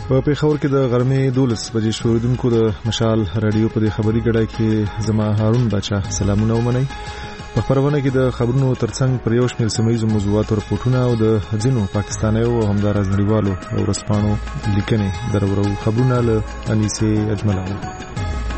په پیښور کې د غرمې 12 بجې شوریدونکو د مشال رادیو په خبري ګډای کې زما هارون بچا سلامونه ومنئ. په خبرونه کې د خبرونو ترڅنګ پر یو شمېر سیمه‌یزو موضوعاتو رپورټونه او د ځینو پاکستانیو او همدارس نړیوالو ورځپاڼو لیکنې درورو خبرونه له انیسه اجمل.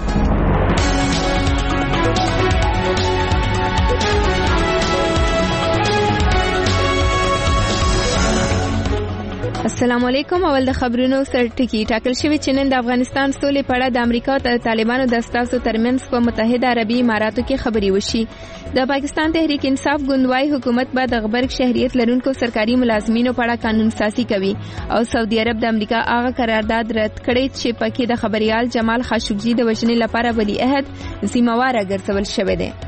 السلام علیکم. اول د خبرونو سرټکی ټاکل شوی چې نن د افغانستان سولې په اړه د امریکا او طالبانو د استازو ترمنځ په متحده عربي اماراتو کې خبري وشي. د پاکستان تحریک انصاف ګوندوای حکومت به د غبرګ شهریت لرونکو سرکاري ملازمینو په اړه قانون سازي کوي او سعودي عرب د امریکا هغه قرارداد رد کړی چې پکې د خبريال جمال خاشقجي د وژنې لپاره ولی عہد ذمہوار ګرځول شوی دی.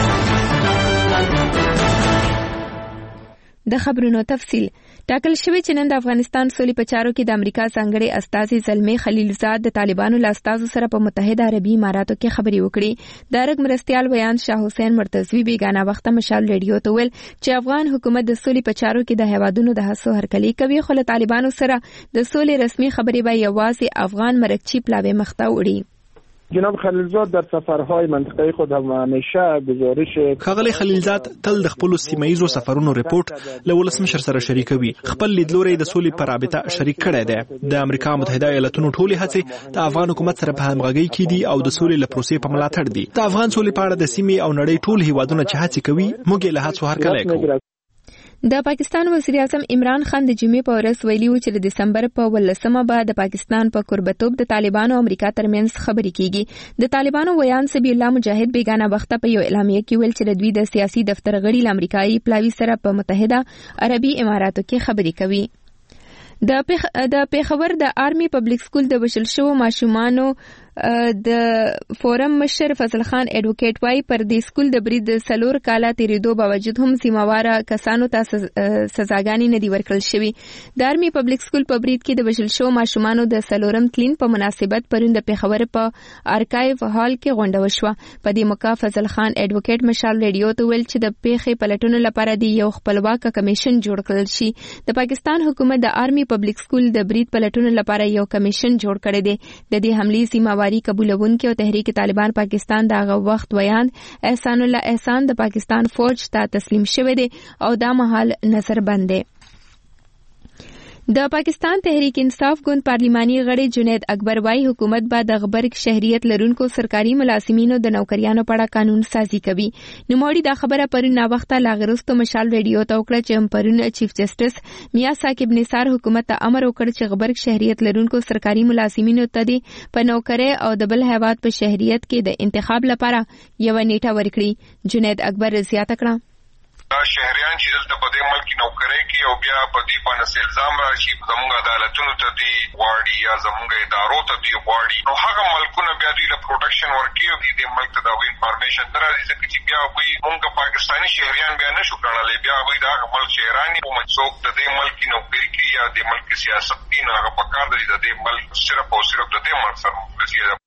د خبرونو تفصیل ټاکل شوی چې نن د افغانستان سولې په چارو کې د امریکا څنګهړي استازي زلمي خلیلزاد د طالبانو له استازو سره په متحده عربي اماراتو کې خبري وکړي. د رګ مرستيال ویان شاه حسین مرتضوی بیگانه وخت مشال ریډیو ته ویل چې افغان حکومت د سولې په چارو کې د هوادونو د هڅو هرکلی کوي، خو له طالبانو سره د سولې رسمي خبري به یوازې افغان مرکچی پلاوی مخته وړي. جناب خلیلزاد در سفرهای منطقه خود همیشه گزارش خغلی خلیلزاد تل د خپل سیمایزو سفرونو ریپورت له ولسمشر سره شریکوي. خپل لیدلوري د سولې پر رابطه شریک کړی دی. د امریکا متحده ایالاتونو ټولې هڅې د افغان حکومت سره په همغږي کې دي او د سولې له پروسې په ملاتړ دي. د افغان سولې په اړه د سیمې او نړۍ ټول هیوادونه چې هڅې کوي موږ له هڅو هرکلی کوو. د پاکستان وزیر اعظم عمران خان د جمعې په ورځ ویلي و چې د دسمبر په 18مه به د پاکستان په قربتوب د طالبانو او امریکا ترمنځ خبري کیږي. د طالبانو ویان سبی الله مجاهد بیگانه وخت په یو اعلامیه کې ویل چې د دوی د سیاسي دفتر غړي امریکایي پلاوی سره په متحده عربي اماراتو کې خبري کوي. د پیښور د آرمي پبلک سکول د وشل شو ماشومانو د فورم مشر فضل خان ایڈوکیټ وای پر د سکول د برید سلور کاله تیریدو باوجود هم سیماواره کسانو ته سزاګانی نه دی ورکړل شوی. د آرمي پبلک سکول په برید کې د وشل شو ماشومانو د سلورم کلین په مناسبت پرون د پیښور په آرکایو هال کې غونډه وشوه. په دې موقع فضل خان ایڈوکیټ مشال ریډیو ته ویل چې د پیښې پلټونو لپاره دی یو خپلواک کمیشن جوړ کړل شي. د پاکستان حکومت د آرمي پبلک سکول د برید پلټونو لپاره یو کمیشن جوړ کړی دی. د دې حملې سیماواري قبولونکو او تحریک طالبان پاکستان دغه وخت ویان احسان الله احسان د پاکستان فوج ته تسلیم شوی دی او دا مهال نظر بند دی. د پاکستان تحریک انصاف ګوند پارلیماني غړي جنید اکبر وايي حکومت به د غبرګ شهریت لرونکو سرکاري ملازمینو د نوکریانو په اړه قانون سازي کوي. نوموړي دا خبره پرون نا وخته لاغرستو مشال ریډیو ته وکړه چې پرون چیف جسټس میاں ثاقب نثار حکومت ته امر وکړ چې غبرګ شهریت لرونکو سرکاري ملازمینو ته د په نوکری او د بل هیواد په شهریت کې د انتخاب لپاره یو نیټه ورکړي. جنید اکبر زیاته کړه شهریان چې دلته په دې ملک نوکری کوي او بیا په دې باندې الزام راشي زموږ عدالتونو ته دی غواړي یا زموږ ادارو ته دی غواړي، نو هغه ملکونه بیا دوی له پروټیکشن ورکوي او دې ملک ته دا انفارمیشن درازي ځکه چې بیا وایي موږ پاکستاني شهریان بیا نشو ګڼلی، بیا وایي دا هغه ملک شهریان او څوک د دې ملک نوکری کوي یا د ملک سیاست دی نو هغه پکار دی د دې ملک صرف او صرف د دې ملک سره مخلصي.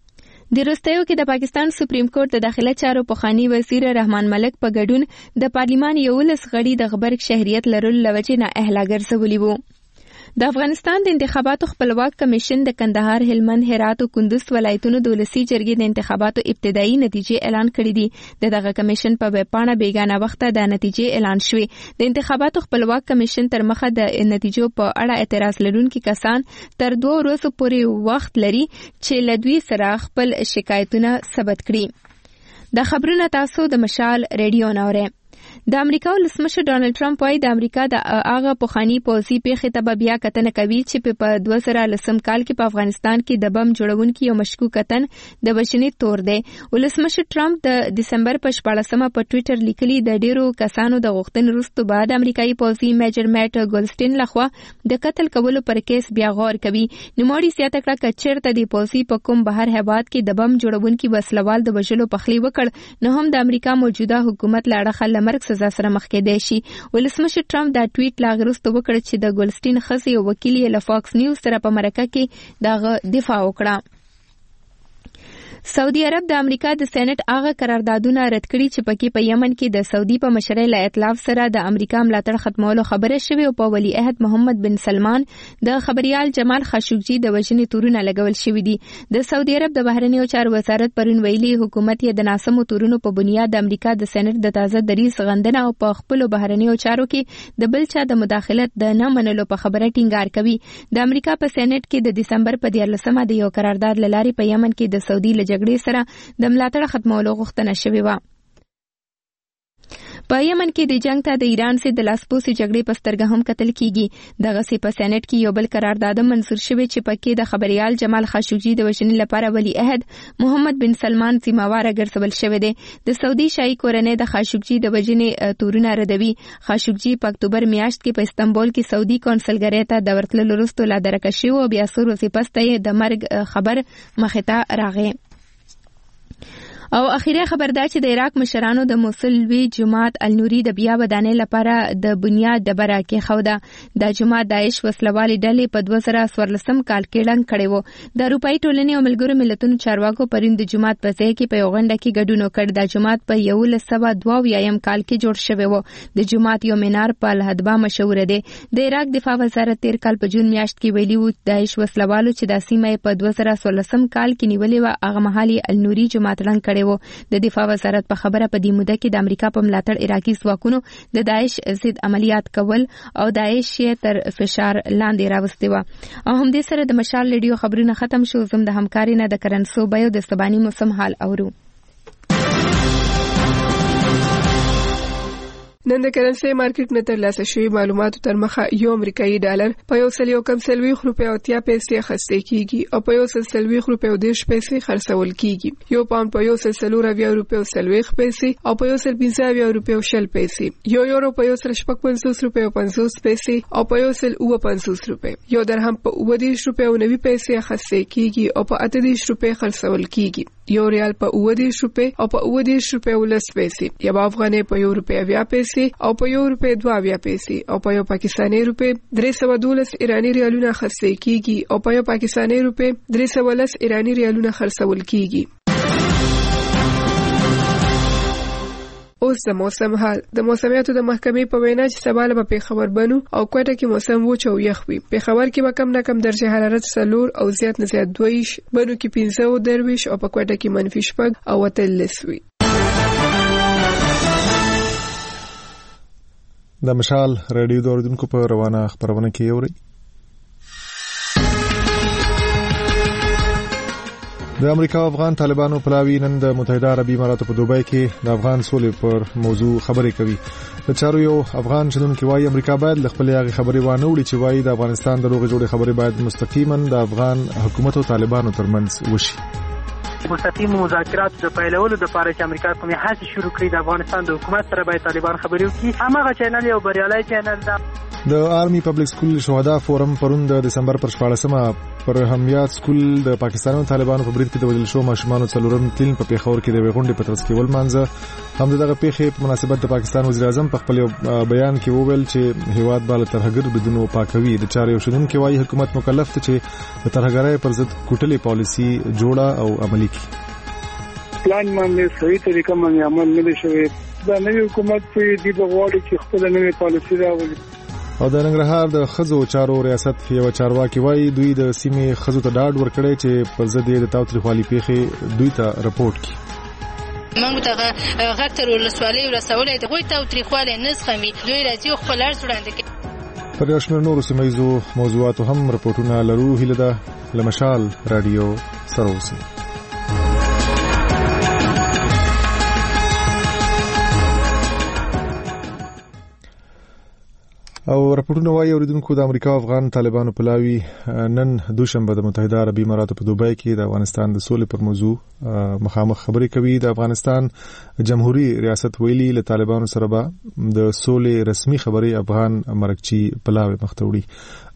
د وروستیو کې د پاکستان سپریم کورټ د داخله چارو پخوانی وزیر رحمان ملک په ګډون د پارلیمان 11 غړي د غبرګ شهریت لرلو لوجې نه اهلا ګرځولي وو. د افغانستان د انتخاباتو خپلواک کمیشن د کندهار، هلمند، هرات او کندوز ولایتونو د ولسی جرګې د انتخاباتو ابتدایي نتیجې اعلان کړې دي. دغه کمیشن په ویب پاڼه بیگانه وخت د نتیجې اعلان شوې. د انتخاباتو خپلواک کمیشن تر مخه د نتیجو په اړه اعتراض لرونکي کسان تر 2 ورځې پورې وخت لري چې لدوی سره خپل شکایتونه ثبت کړي. د خبرونه تاسو د مشال ریډیو ناوره. د امریکا ولسمشر ډانلډ ټرمپ وايي د امریکا د هغه پخوانی پوځي پیښې ته بیا کتنه کوي چې په 2010 کال کې په افغانستان کې د بم جوړونکي یو مشکوک کتن د وژنې تور دی. ولسمشر ټرمپ د دسمبر په 14مه په ټوئیټر لیکلي د ډیرو کسانو د غوښتنې وروسته بعد امریکایي پوځي میجر میټ ګولسټین لخوا د قتل کولو پر کیس بیا غور کوي. نوموړي زیاته کړه چې چیرته د پوځي په کوم بهر هیواد کې د بم جوړونکي وسلوال د وژلو پخلی وکړ نو هم د امریکا موجوده حکومت لاړه مرګ سزا سره مخ کېدای شي. ولسمشر ټرمپ دا ټویټ لاغرسته وکړ چې د ګولسټین خزي او وکیل له فاکس نیوز سره په مرکه کې دغه دفاع وکړه. سعودي عرب د امریکا د سېنات هغه قراردادونه رد کړي چې پکې په یمن کې د سعودي په مشرۍ له ائتلاف سره د امریکا ملاتړ ختمولو خبره شوې او په ولی عہد محمد بن سلمان د خبريال جمال خاشقجي د وژنې تورونه لګول شوې دي. د سعودي عرب د بهرنیو چارو وزارت پرون ویلي حکومت یې د ناسمو تورونو په بنیاد د امریکا د سېنات د تازه دریځ غندنه او په خپل بهرنیو چارو کې د بل چا د مداخلت د نه منلو په خبره ټینګار کوي. د امریکا په سېنات کې د دسمبر په 14مه د یو قرارداد لاري په یمن کې د سعودي له جګړې سره د ملاتړ ختمولو غوښتنه شوې و. په یمن کې د جنگ ته د ایران سره د لاسپوسي جګړې په سترګه هم کتل کیږي. دغه سي په سېنات کې یو بل قرارداد منظور شوی چې پکې د خبريال جمال خاشقجي د وژنې لپاره ولی عہد محمد بن سلمان ذمہوار ګرځول شوی دی. د سعودي شاهي کورنۍ د خاشقجي د وژنې تورونه ردوي. خاشقجي په اکتوبر میاشت کې په استنبول کې سعودي کونسلګری ته د ورتللو وروسته لا درکه شو او بیا څو ورځې پسته د مرګ خبر مخې ته راغی. او اخیری خبر دا چې د عراق مشرانو د موصل لوی جماعت النوري د بیا ودانۍ لپاره د بنیاد ډبره کې خوده. د جماعت داعش وسلوالي ډلې په 2014 کال کې ړنګ کړي وو. د اروپאי ټولنې او ملګرو ملتونو چارواکو پرین د جماعت په ځای کې په یو غونډه کې ګډون وکړ. د جماعت په 1992 کال کې جوړ شوی وو. د جماعت یو مینار په الهدبه مشهور دی. د عراق دفاع وزارت 13 کال په جون میاشت کې ویلي وو داعش وسلوالو چې د سیمې په 2016 کال کې نیولې و هغه مهالي النوري جماعت ړنګ کړي. د دفاع وزارت په خبره په دې موده کې د امریکا په ملاتړ عراقي ځواکونو د داعش ضد عملیات کول او داعش یې تر فشار لاندې راوستي و. او هم دې سره د مشال ریډیو خبرونه ختم شو. زم د همکاري نه د کرنسو بایو د سباني موسم حال اورو. نن د کرنسي مارکیټ نه ترلاسه شوی معلوماتو تر مخه یو امریکایي ډالر په 1.30 روپیو 80 پیسې خرڅ کیږي او په 1.30 روپیو 10 پیسې خرڅول کیږي. یو پاوند په 1.40 روپیو 40 پیسې او په 1.50 روپیو 10 پیسې. یو یورو په 1.55 روپیو 50 پیسې او په 1.50 روپیو. یو درهم په 20 روپیو 90 پیسې خرڅ کیږي او په 80 روپیو خرڅول کیږي. یو ریال په 20 روپیو او په 20 روپیو 10 پیسې. یو افغانۍ په 1 روپیو 20 پیسې او په 1 روپیو 2 پیسې او په یو پاکستاني روپیو 312 ایرانی ریالونه خرڅ کیږي او په یو پاکستاني روپیو 310 ایرانی ریالونه خرڅول کیږي. اوس د موسم حال. د موسمیاتو د محکمې په وینا چې سبا له پیښور بنو او کوټه کې موسم وچ او یخ وي. پیښور کې به کم نه کم درجه حرارت 4 او زیات نه زیات 2 بنو کې 15 او درویش او په کوټه کې -6 او وتلس وي. د مشال رادیو د اوریدونکو په روانه خبرونه کې اوري. د امریکا او افغان طالبانو پلاوی نن د متحده عربي اماراتو په دوبۍ کې د افغان سولې پر موضوع خبرې کوي. د چارو یو افغان شنونکي وايي امریکا باید له خپل هغه خبرې وانه وړي چې وايي د افغانستان د روغې جوړې خبرې باید مستقیما د افغان حکومت او طالبانو ترمنځ وشي. مستقیم مذاکرات د پیلولو د لپاره چې امریکا کومه هڅه شروع کړې د افغانستان د حکومت سره باید طالبان خبرې وکړي. هغه چینل یو بریالي چینل ده. د آرمي پبلک سکول شهدا فورم پرون د دسمبر پر 14مه پر همیات سکول د پاکستان او طالبانو په برید کې د وژل شو ماشومان څلورم تلین په پیښور کې د غونډې په ترڅ کې ولمانځه. هم دغه پیښې په مناسبت د پاکستان وزیر اعظم په خپل بیان کې وویل چې هیواد بال ترهګر بدون پاکوي. د چارې یو شنونکي وايي حکومت مکلف دی چې د ترهګرۍ پر ضد کوټلې پالیسي جوړه او عملي کړي. پلان باندې صحیح طریقه باندې عمل نه شوی. دا نوی حکومت په دې بغواړي چې خپل نوې پالیسي راوړي. او د ننګرهار د خزو چارو ریاست یو چارواکي وايي دوی د سیمې خزو ته ډاډ ورکړي چې پر ضد د تاوتریخوالي پیښې دوی ته راپورټ کړي. موږ ته غتر ولسوالۍ ورسولې د غوي تاوتریخوالي نسخمي دوی راځي خپل ارز وړاندې کوي. پر یو شمېر نورو سیمه‌یزو موضوعاتو هم راپورټونه لرو. هیله ده لمشال رادیو سره اوسئ. او راپورټونه وايي اوریدونکو د امریکا او افغان طالبانو پلاوی نن دوشنبه د متحده عربي اماراتو په دوبۍ کې د افغانستان د سولې پر موضوع مخامخ خبرې کوي. د افغانستان جمهوریت ریاست ویلي له طالبانو سره به د سولې رسمي خبرې افغان مرکچی پلاوی مخته وړي.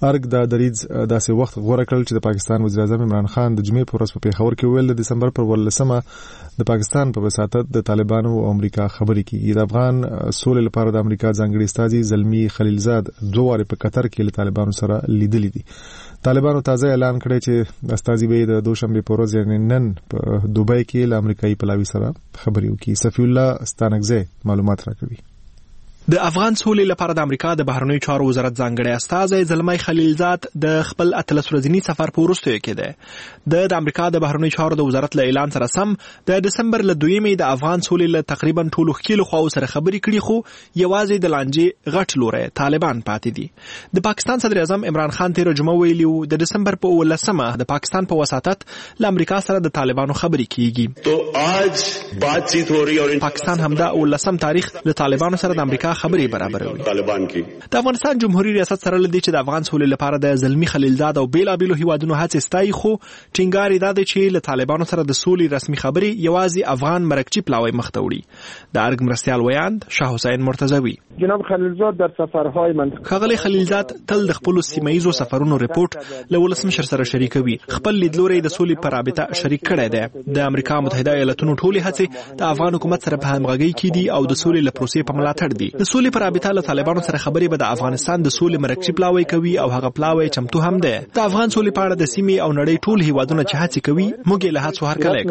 ارګ د دریځ داسې وخت غوړه کړل چې د پاکستان وزیر اعظم عمران خان د جمعې پر ورځ په پیښور کې ویل د دسمبر پر 18 د پاکستان په وساتت د طالبانو او امریکا خبرې کیږي. د افغان سولې لپاره د امریکا ځانګړي استازي زلمی خلیلزاد دوه په قطر کې له طالبانو سره لیدلي دي. طالبانو تازه اعلان کړی چې استازي به د دوشنبه پر ورځ یعنی نن په دوبۍ کې له امریکایي پلاوي سره خبرې وکړي. صفی الله ستانکزی معلومات راکوي. د افغان سولې لپاره د امریکا د بهرنیو چارو وزارت ځانګړی استازی زلمی خلیلزاد د خپل 18 ورځني سفر په وروستیو کې دی. د امریکا د بهرنیو چارو د وزارت له اعلان سره سم د دسمبر له 2 د افغان سولې له تقریبا ټولو ښکیلو خواو سره خبرې کړي، خو یوازې د لانجې غټ لوری طالبان پاتې دي. د پاکستان صدر اعظم عمران خان تیر جمعه ویلي و د دسمبر په 18 د پاکستان په وساتت له امریکا سره د طالبانو خبرې کیږي. تو آج باتچیت हो रही है और پاکستان همدا 18 تاریخ له طالبانو سره د امریکا خبرې برابروي. طالبان کی د افغانستان جمهوریت ریاست سره لدی چې د افغان سولې لپاره د زلمی خلیلزاد او بیلابیلو هیوادونو هڅې ستایي، خو ټینګار یې دی چې له طالبانو سره د سولې رسمي خبرې یوازې افغان مرکچی پلاوی مخ ته وړي. د ارګ مرستیال ویاند شاه حسین مرتضوی جناب خلیلزاد در سفرهای منطقه خغلی خلیلزاد تل د خپل سیمایي سفرونو ریپورت له ولسمشر سره شریکوي. خپل لیدلوري د سولې پر رابطه شریک کړی دی. د امریکا متحده ایالاتونو ټولې هڅې د افغان حکومت سره په همغږي کې دي او د سولې له پروسې په ملاتړ دي. د سولې پر رابطه له طالبانو سره خبرې به د افغانستان د سولې مرکچی پلاوی کوي او هغه پلاوی چمتو هم دی. د افغان سولې په اړه د سیمې او نړۍ ټول هیوادونه چې هڅې کوي موږ له هڅو هرکلی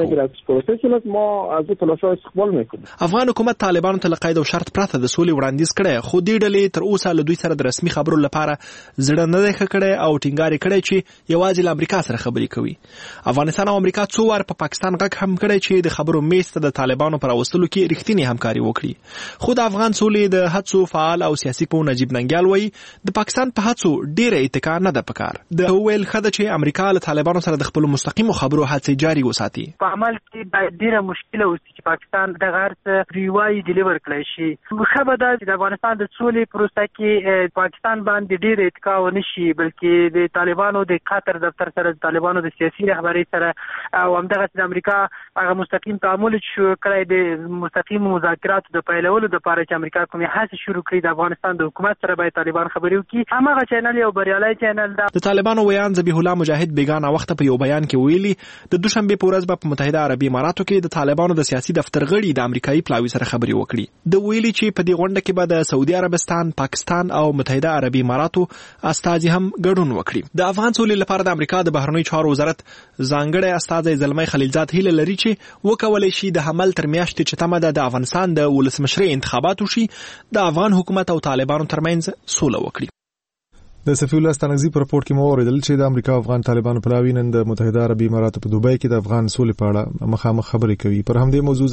کوو. افغان حکومت طالبانو ته له قید او شرط پرته د سولې وړاندیز کړی، خو دې ډلې تر اوسه له دوی سره د رسمي خبرو لپاره زړه نه دی ښه کړی او ټینګار یې کړی چې یوازې له امریکا سره خبرې کوي. افغانستان او امریکا څو وار په پاکستان غږ هم کړی چې د خبرو میز ته د طالبانو پر راوستلو کې رښتینی همکاري وکړي، خو د افغان سولې د هڅو فعال او سیاسي په نجیب ننګیال وایي د پاکستان په هڅو ډیره اتکا نه ده پکار. د ویل خده چې امریکا له طالبانو سره د خپل مستقیمو خبرو هڅې جاري وساتي. په عمل کې باید ډیره مشکله وي چې پاکستان د غرض ریوای ډیلیور کړی شي. خبره ده چې د افغانستان د سولې پروسه کې پاکستان باندې ډیره اتکا ونه شي، بلکې د طالبانو د قطر دفتر سره د طالبانو د سیاسي رهبرۍ سره او همدغه د امریکا هغه مستقیم تعامل شو کړی د مستقیم مذاکراتو د پیلولو لپاره چې امریکا کومې هڅې شروع کړې د افغانستان د حکومت سره باید طالبان خبرې وکړي. هماغه چینل یو بریالي چینل ده. د طالبانو ویان ذبیح الله مجاهد بیگانه وخت په یو بیان کې ویلي د دوشنبه په ورځ په متحده عربي اماراتو کې د طالبانو د سیاسي دفتر غړي د امریکایي پلاوي سره خبرې وکړي. د ویلي چې په دې غونډه کې به د سعودي عربستان، پاکستان او متحده عربي اماراتو استازي هم ګډون وکړي. د افغان سولې لپاره د امریکا د بهرنیو چارو وزارت ځانګړی استازی زلمی خلیلزاد هیله لري چې وکولای شي د حمل تر میاشتې چې تمه ده د افغانستان د ولسمشرۍ انتخابات وشي، د افغان حکومت او طالبانو ترمنځ سوله وکړي. د صفی الله ستانکزی په رپورت کې مو اوریدل چې د امریکا افغان طالبانو پلاوی نن د متحده عربي اماراتو په دوبۍ کې د افغان سولې په اړه مخامخ خبرې کوي. پر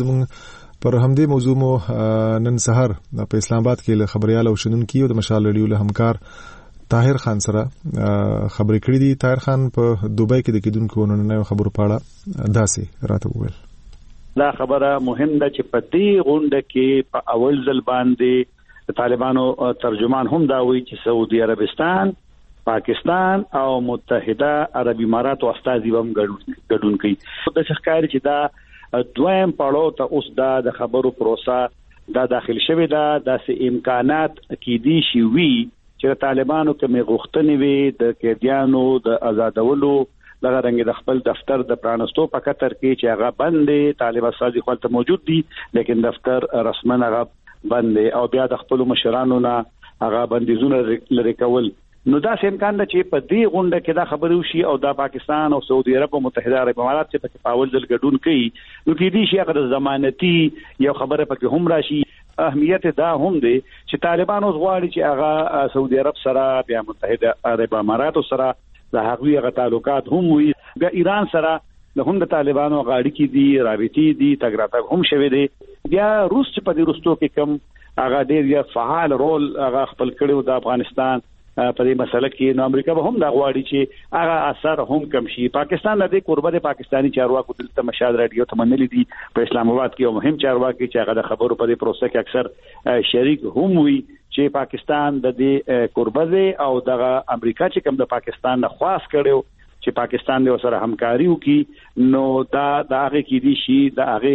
همدې موضوع مو نن سحر په اسلام آباد کې له خبريال او شنونکو د مشال ریډیو له همکار طاهر خان سره خبرې کړې دي. طاهر خان په دوبۍ کې د کېدونکو نن خبرو په اړه داسې راته وویل. دا خبره مهم ده چې په دې غونډه کې په اول ځل باندې طالبانو ترجمان هم دا وایي چې سعودي عربستان، پاکستان او متحده عربي اماراتو استازي هم ګډون کوي. د ښکاری چې دا دویم پړاو ته اوس د خبرو پروسه دا داخل شوی دا د امکانات کې دي شي وی چې طالبانو کومې غوښتنې وي د قیدیانو د آزادولو دغه رنګ د خپل دفتر د پرانستو په کتر کې چې هغه بندې طالب استازي خپل موجود دي، لیکن دفتر رسمن هغه بندې او بیا د خپل مشرانو نه هغه بندیزونه لري کول. نو دا امکان ده چې په دې غونډه کې دا خبرې وشي او دا پاکستان او سعودي عرب او متحده عرب امارات چې په پاول ځل ګډون کوي، نو کې دي چې هغه ضمانتي یو خبره پکې هم راشي. اهمیت دا هم دی چې طالبانو غواړي چې هغه سعودي عرب سره بیا متحده عرب امارات سره د هغوی تعلقات هم وي، بیا ایران سره د هم د طالبانو غاړي کې دي، رابطې دي، تګ راتګ هم شوی دی. بیا روس چې په دې رستو کې کم هغه ډېر فعال رول هغه خپل کړو د افغانستان په دې مسله کې، نو امریکا به هم دا غواړي چې هغه اثر هم کم شي. پاکستان د قربت پاکستانی چارواکو دلته مشاهد راډیو ته منلي دي په اسلام آباد کې، یو مهم چارواکي چې هغه د خبرو په دې پروسه کې اکثر شریک هم وي چې پاکستان د دې قربت او د امریکا چې کوم د پاکستان نه خواست کړو چې پاکستان له سره همکاري وکړي، نو دا هغه کې دي شي د هغه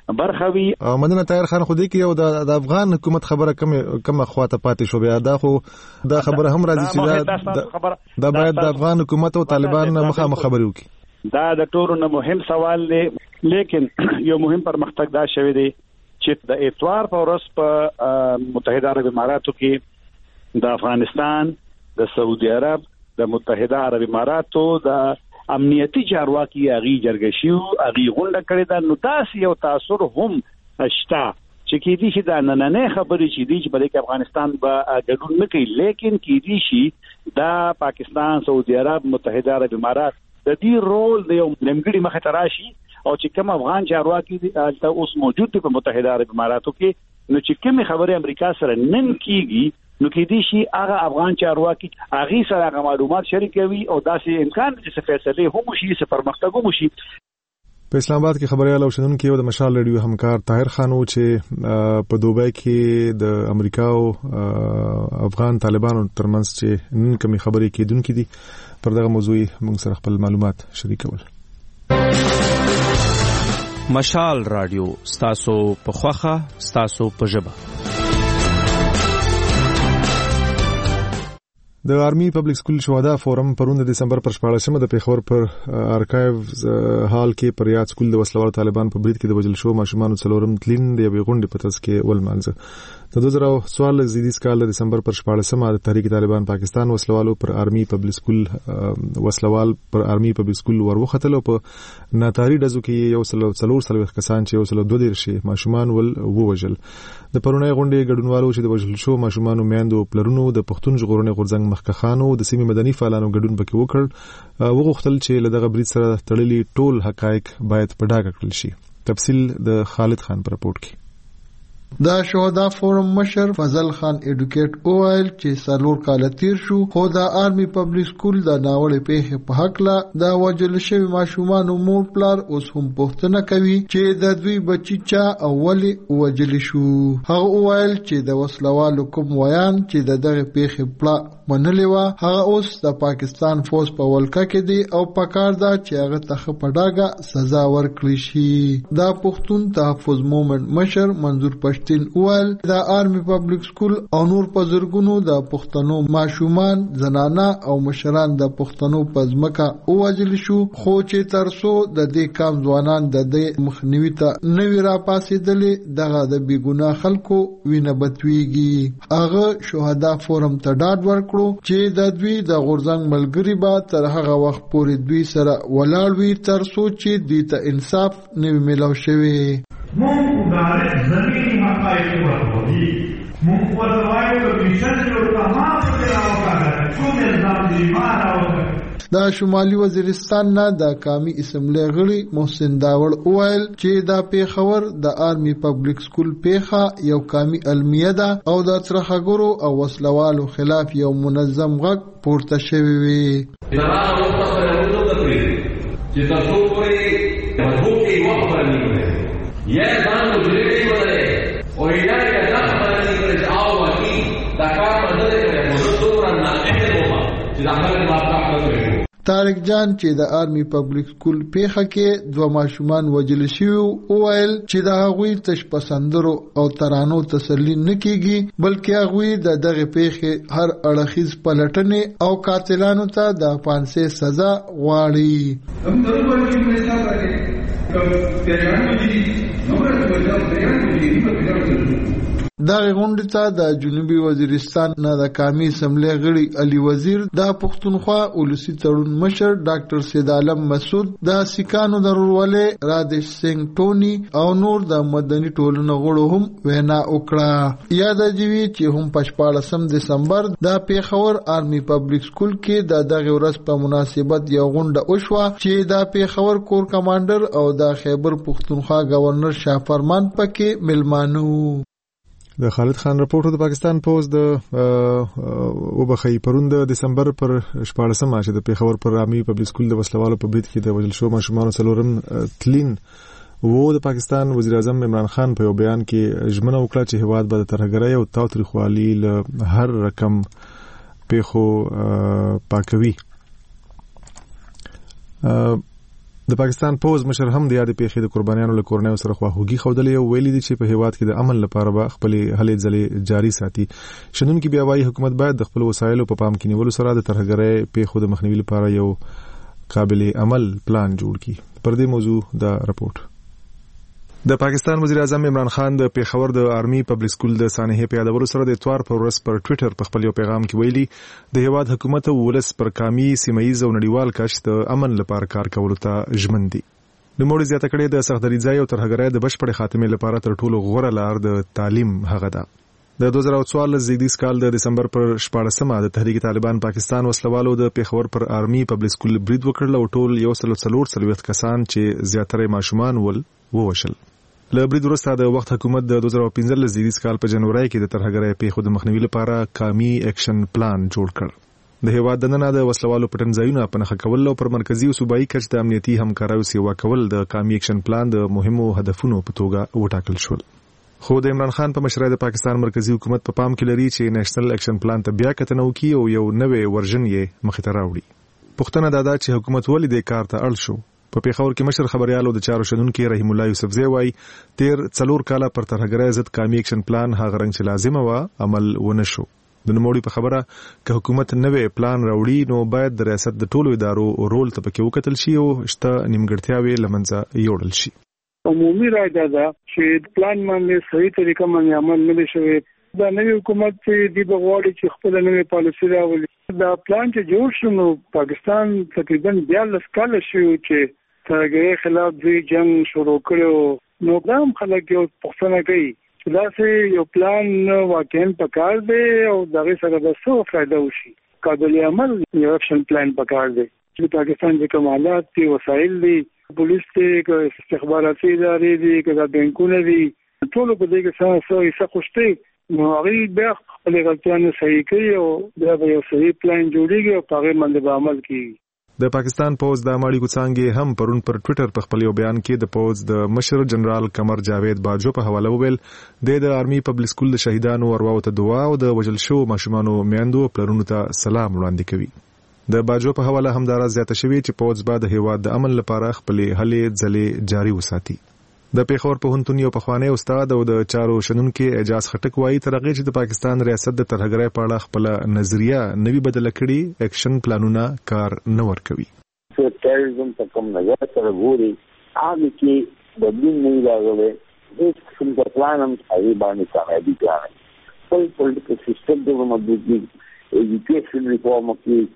برخه وي. مدنه طاهر خان خو دې کې یو د افغان حکومت خبره کم خواته پاتې شو، بیا دا خو دا خبره هم راځي چې دا باید د افغان حکومت او طالبان مخامخ خبرې وکړي. دا د ټولو نه مهم سوال دی، لیکن یو مهم پرمختګ دا شوی دی چې د اتوار په ورځ په متحده عرب اماراتو کې د افغانستان، د سعودي عرب، د متحده عرب اماراتو د امنیتي چارواکي هغه جرګشیو هغه غونډه کړې ده. نو تاسو یو تاثیر هم شته چې کې دي چې دا نننې خبرې چې دي چې په دې افغانستان به ګډون نه کوي، لیکن کې دي چې دا پاکستان، سعودي عرب، متحده عرب امارات د دې رول د یو لمګړي مخه تراشي، او چې کوم افغان چارواکي دلته اوس موجود دي په متحده عرب اماراتو کې، نو چې کوم خبره امریکا سره نن کیږي نو کې دي شي هغه افغان چارواکي هغه سره هغه معلومات شریکوي او داسې امکان چې فیصله هم شي، چې پرمختګ هم شي. په اسلام آباد کې خبريال او شنونکو د مشال ریډیو همکار طاهر خان چې په دوبۍ کې د امریکا او افغان طالبانو ترمنځ چې نن کومې خبرې کېدونکې دي، پر دغه موضوع موږ سره خپل معلومات شریکول. مشال رادیو ستاسو په خوخه، ستاسو په ژبه. د آرمي پبلک سکول شهدا فورم پرون د دسمبر پر 14مه د پیښور پر ارکایوز هال کې پر یاد سکول د وسلوال طالبان په برید کې د وجل شو ماشومان څلورم تلین د یوې غونډې په ترڅ کې ولمانځه. د 2014 زیدیس کال د دسمبر پر 14مه د تحریک طالبان پاکستان وسلوالو پر آرمي پبلک سکول وروختل او په ناتاری دزو کې یو څلور کسان چې یو 22 ماشومان ووجل. د پرونی غونډې ګډونوالو چې د وجل شو ماشومان میاندو پلرونو د پښتون ژغورنې غورځنګ مخکخانو د سیمې مدني فعالانو ګډون پکې وکړ، وغوښتل چې له دغه برید سره تړلي ټول حقایق باید په ډاګه کړل شي. تفصیل د خالد خان پر رپورټ کې. دا شهدا فورم مشر فضل خان ایډوکیټ اوایل چې سالور کال تیر شو، خو دا آرمي پبلک سکول د ناوړې پیښې په حق لا دا وجل شوی ماشومان مور پلار اوس هم پوښتنه کوي چې د دوی بچی چا اولی وجل شو. هغه اوایل چې د وسلوالو کوم ویان چې دغه پیښې پلا منلې و هغه اوس د پاکستان فوج په ولکه کې دی او پکار دا چې هغه ته په ډاګه سزا ورکړي شي. دا پښتون تحفظ مومنت مشر منظور پښتين اول دا آرمي پبلک سکول او نور په زرګونو د پښتنو ماشومان، زنانه او مشران د پښتنو په ځمکه اوجل شو، خو چې ترسو د دې کام ځوانان د دې مخنیوي ته نوی را پاسېدلې دغه د بیګناه خلکو وینه بتويږي. هغه شهدا فورم ته ډاډ ورکړو چې د دوی د غورځنګ ملګری به تر هغه وخت پورې دوی سره ولاړ وي ترڅو چې دوی ته انصاف نوي ملو شوی. مونږ د زمینی حقایق ورغوي، مونږ ورغوايو د مشن له تمام څخه راوځي کوم نظام دی مارو. دا شمالي وزیرستان نه د قومي اسمبلی غړي محسن داوړ اوایل چې دا پیښور د آرمي پبلک سکول پیښه یو قومي المیه ده او د ترخګورو او وسلوالو خلاف یو منظم غږ پورته شوی وي. چې تاسو پرې هغه وخت باندې یا ځان مجرمي ولري او یې دا خبره چې او واقعي دا کار بدل کړي موږ څومره نه احترام چې دا خبره واقعا کوي. طارق جان چې د آرمي پبلک سکول پیښه کې دوه ماشومان وجل شوي اوایل چې د هغوی تش پسندرو او ترانو تسلی نه کیږي، بلکې هغوی د دغه پیښې هر اړخیز پلټنې او قاتلانو ته د پانسي سزا غواړي. دغه غونډې ته د جنوبي وزیرستان نه د قومي اسمبلی غړي علي وزیر، د پښتونخوا ولسی تړون مشر ډاکټر سید عالم مسعود، د سکانو درولې رادیش سنگ ټونی او نور د مدني ټولنو غړو هم وینا وکړه. یاد دی چې هم په 14 دسمبر د پیښور آرمي پبلک سکول کې د دغه ورځ په مناسبت یو غونډه وشوه چې د پیښور کور کمانډر او د خیبر پښتونخوا گورنر شاه فرمان پکې ملمانو. د خالد خان رپورټ د پاکستان پوز د وبخي پرون د دسمبر پر 14مه چې د پیښور پر آرمي پبلک سکول د وسلوالو په برید کې د وجل شو ماشومان څلورم تلین د پاکستان وزیر اعظم عمران خان په یو بیان کې ژمنه وکړه چې هیواد به د ترهګرۍ او تاوتریخوالي له هر رقم پیښو پاکوي. د پاکستان پوز مشر هم د یاد پیښې د قربانیانو له کورنیو سره خواخوږي خوده او ویلي دي چې په هیواد کې د امن لپاره به خپل هلې ځلې جاري ساتي. شنونکو بیا وايي حکومت باید د خپل وسایلو په پام کې نیولو سره د ترهګرۍ پیښو د مخنیوي لپاره یو قابل عمل پلان جوړ کړي. پر دې موضوع دا رپورت. د پاکستان وزیر اعظم عمران خان د پیښور د آرمي پبلک سکول د سانحې په یادولو سره د اتوار پر ورځ پر ټوئیټر په خپل یو پیغام کې ویلي د هیواد حکومت او ولس پر قومي سیمایي او نړیوال کچ د امن لپاره کار کولو ته ژمن دي. د موږ زیاته کړې د سختدریځای او ترهګرۍ د بشپړ خاتمې لپاره تر ټولو غوره لار د تعلیم هغه ده. د 2014 زیږدیز کال د دسمبر پر 14مه د تحریک طالبان پاکستان وسلوالو د پیښور پر آرمي پبلک سکول برید وکړل او ټول 144 کسان چې زیاتره ماشومان ول ووشل. له برید وروسته د وخت حکومت د 2015 زیږدیز کال په جنوري کې د ترهګرۍ پیښو د مخنیوي لپاره قومي اکشن پلان جوړ کړ. د هیواد دننه د وسلوالو پټنځایونو په نښه کول او پر مرکزی او صوبایي کچ د امنیتي همکاریو سیوا کول د قومي اکشن پلان د مهمو هدفونو په توګه وټاکل شول. خو د عمران خان په مشرۍ د پاکستان مرکزی حکومت په پام کې لري چې نېشنل اکشن پلان ته بیا کتنه وکړي او یو نوې ورژن یې مخې ته راوړي. پوښتنه دا ده چې حکومت ولې دې کار ته اړ شو. په پیښور کې مشر خبريالو د چارو شنونکو رحیم الله یوسفزی وایي تیر 4 کاله پر ترهګرۍ ضد قومي اکشن پلان هغه رنګ چې لازمه و عمل ونه شو. د نوموړي په خبره که حکومت نوې پلان راوړي نو باید د ریاست د ټولو ادارو رول ته پکې وکتل شي او شته نیمګړتیاوې لمنځه یوړل شي. عمومي رائے دا چې پلان باندې صحیح طریقه باندې عمل نه شوی. دا نوې حکومت چې د بغواړي چې خپل نوې پالیسي راولي. دا پلان چې جوړ شو نو پاکستان تقریبا 42 کال شو چې ترهګرۍ خلاف دوی جنگ شروع کړو. نو هم خلک یو پوښتنه کوي چې دا چې یو پلان واقعا پکار دی او دغه سره د څه فائدہ وشي. قابل عمل یو اکشن پلان پکار دی چې پاکستان د کمالات دي وسایل دي پولیس ته استخباراتي ادارې دي کله بانکونه دي ټول په دې کې څه خوشته نو هغه بیا خپل غلطیانه صحیح کوي او بیا یو صحیح پلان جوړیږي او هغه باندې عمل کوي. د پاکستان پوز د ماړی ګوڅانګي هم پرون پر ټوئیټر په خپل یو بیان کې د پوز د مشر جنرال قمر جاوید باجو په حواله وویل د آرمي پبلک سکول د شهیدانو ارواو ته دعا او د وجل شو ماشومانو میندو پلرونو ته سلام وړاندې کوي. د باجو په حواله هم دارا زیاته شوی چې پوز بعد د هیواد د امن لپاره خپل هلې ځلې جاري وساتي. د پیښور په هنتونی او پخوانی استاد او د چارو شنونکو اجاز خټک وایي ترغه چې د پاکستان ریاست د ترهګرۍ په اړه خپل نظریه نوی بدل کړي اکشن پلانونه کار نه ور کوي. ټیرریزم ته کوم نظر سره ګوري هغه کې بدلون نه راغلی. هیڅ کوم پلان هم هغه باندې کامیابی پلان خپل پولیټیکل سیستم د مضبوطی ایجوکیشن ریفارم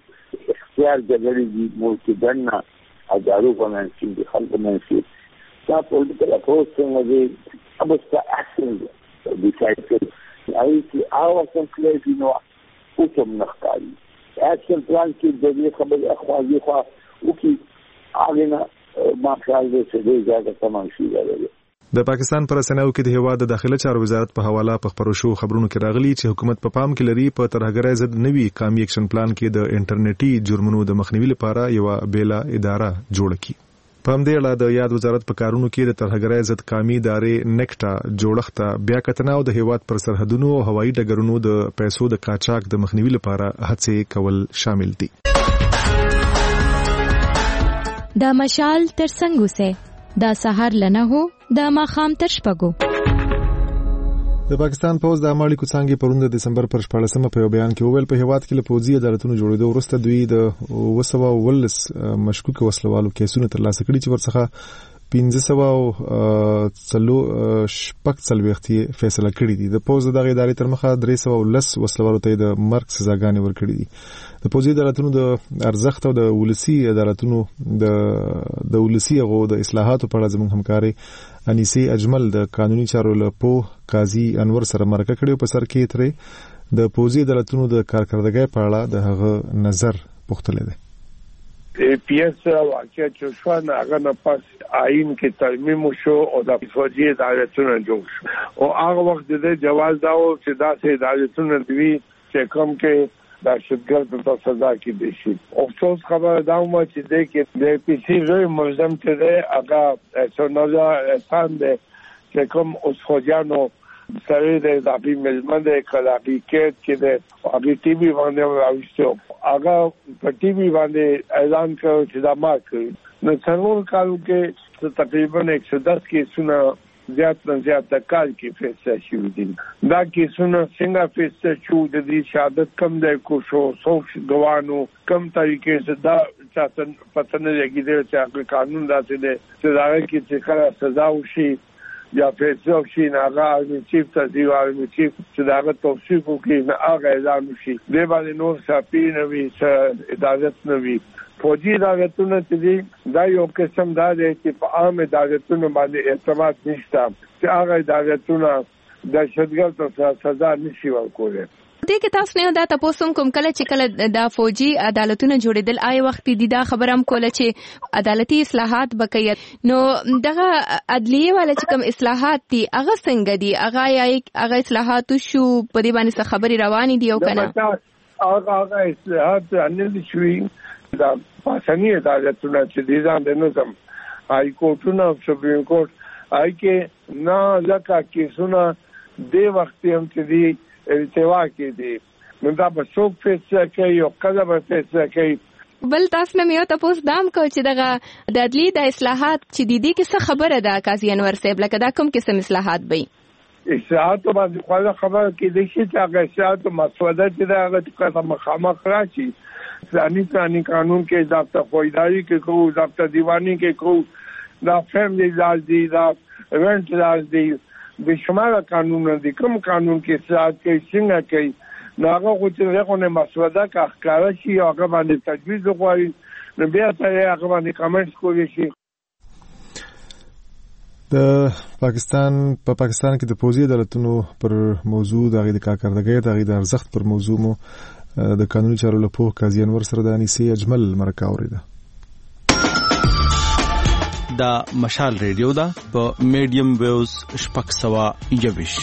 کې اختیار جګړې دي ملک دننه اجازه کوي چې خلک منشي دا پولیټیکل اپروچ څنګه دی ابستا اکشن ډیسایډ کړي هغه چې هغه څنګه کوي نو او کوم نختاري اکشن پلان کې د دې خبرې اخوازي خو وکي هغه نه ما خیال دی چې دې ځای تمام شي. د پاکستان پر سناو کې د هیواد د داخله چارو وزارت په حواله په خبرو شو خبرونو کې راغلي چې حکومت په پام کې لري په ترهګرۍ ضد نوي قومي اکشن پلان کې د انټرنیټي جرمونو د مخنیوي لپاره یو بیل اداره جوړ کړي. په همدې اړه د یاد وزارت په کارونو کې د ترهګرۍ ضد قومي ادارې نکټا جوړښت بیا کتنه او د هیواد پر سرحدونو او هوایي ډګرونو د پیسو د قاچاق د مخنیوي لپاره هڅې کول شامل دي. دا مشال تر څنګه سه دا سحر لنه هو دا ماخام تر شپږو. د پاکستان پوز د ماړی کوڅانګي پرون د دسمبر پر 14مه په بیان کې وویل په هیواد کې له پوزي عدالتونو جوړېدو وروسته دوی د وسوالس مشکوک وسلوالو کیسونه ترلاسه کړي چې ورڅخه 1540 فیصله کړې دي. د پوز دغه ادارې تر مخه 310 وسلوالو ته د مرګ سزاګانې ورکړې دي. د پوزي عدالتونو د ارزښت او د ولسی عدالتونو د ولسی او د اصلاحاتو په اړه زموږ همکاري انیسی اجمل د قانوني چارو له قاضي انور سره مرکه کړې په سر کې ترې د پوزي عدالتونو د کارکردګۍ په اړه د هغه نظر پوښتلی دی. پی ایس واقعا چې شو هغه نه پس آئین کې ترمیم شو او د فوجي عدالتونو جوړ شو او هغه وخت د جواز داو چې داسې عدالتونه دوی چې کوم کې دا شدګر ته سزا کې دي شي. افسوس خبره دا و چې د کې د پی سی روی ملزم ته هغه څنګه انسان دی چې کوم اوس خوجانو سره د ځابي ملمن د کلاپی کې د هغه ټي وی باندې راوښتو هغه په ټي وی باندې اعلان کړ چې دا ما کوي نو څلور کالو کې تقریبا 110 کیسونه زیات نه زیات کال کې فیصله شوې دي. دا کیسونه څنګه فیصله شو د دې شهادت کم دی کو شو څوک ګوانو کم طریقې سره دا چاته پته نه لګیږي چې قانون داسې دی چې دا کې چې کله سزا وشي یا فیصله وشي نه هغه چیف تدیو او چیف چې دا توصیف وکړي نه هغه اعلان وشي دی باندې نور سپی نه وي عدالت نه وي. فوجي عدالتونه چې دا یو قسم دا دی چې په عام عدالتونو باندې اعتماد نشته چې هغه عدالتونه د شدګر ته سزا نشي ورکولی. دې کې تاسو نه دا تاسو کوم کله چې کله د فوجي عدالتونو جوړېدل آی وخت دي دا خبره هم کوله چې عدالتي اصلاحات بکې نو دغه عدلیه والا چې کوم اصلاحات دي هغه څنګه دي هغه اصلاحات شو په دې باندې خبري روانې دي او کنه هغه اصلاحات ان شوي دا پاسنی عدالتونه چې دي ځان د نظم هاي کورټونه او سپریم کورټ هاي کې نه ځکه کیسونه د وخت هم چې دي ارتوا کې دي نو دا په څوک فیصله کوي او کله به فیصله کوي. بل تاسو نه یو تاسو دام کو چې دغه د عدلی د اصلاحات چې دي کې څه خبره ده قاضي انور صاحب لکه دا کوم قسم اصلاحات به اصلاحات باندې خبره کې دي چې هغه اصلاحات مسوده چې دا هغه مخامخ راشي ثاني قانون کې ضابطه فوجداري کې کو ضابطه دیوانی کې کو دا فیملی لاز دی دا ایونت لاز دی بشمار قانون دي کوم قانون کې اصلاحات کې څنګه کوي ناغه خو چې هغه مسوده کا ښکارا شي هغه باندې تجویز وغواړي نو بیا ته هغه باندې کمنټس کولی شي. د پاکستان کې د پوځي عدالتونو پر موضوع د غیر کارکردګۍ د غیر ارزښت پر موضوع مو د قانوني چارو لپاره قاضي انور سره د انیسي اجمل مرکه اوریده. دا مشال ریډیو دا په میډیم ویوز شپږ سوه یویش.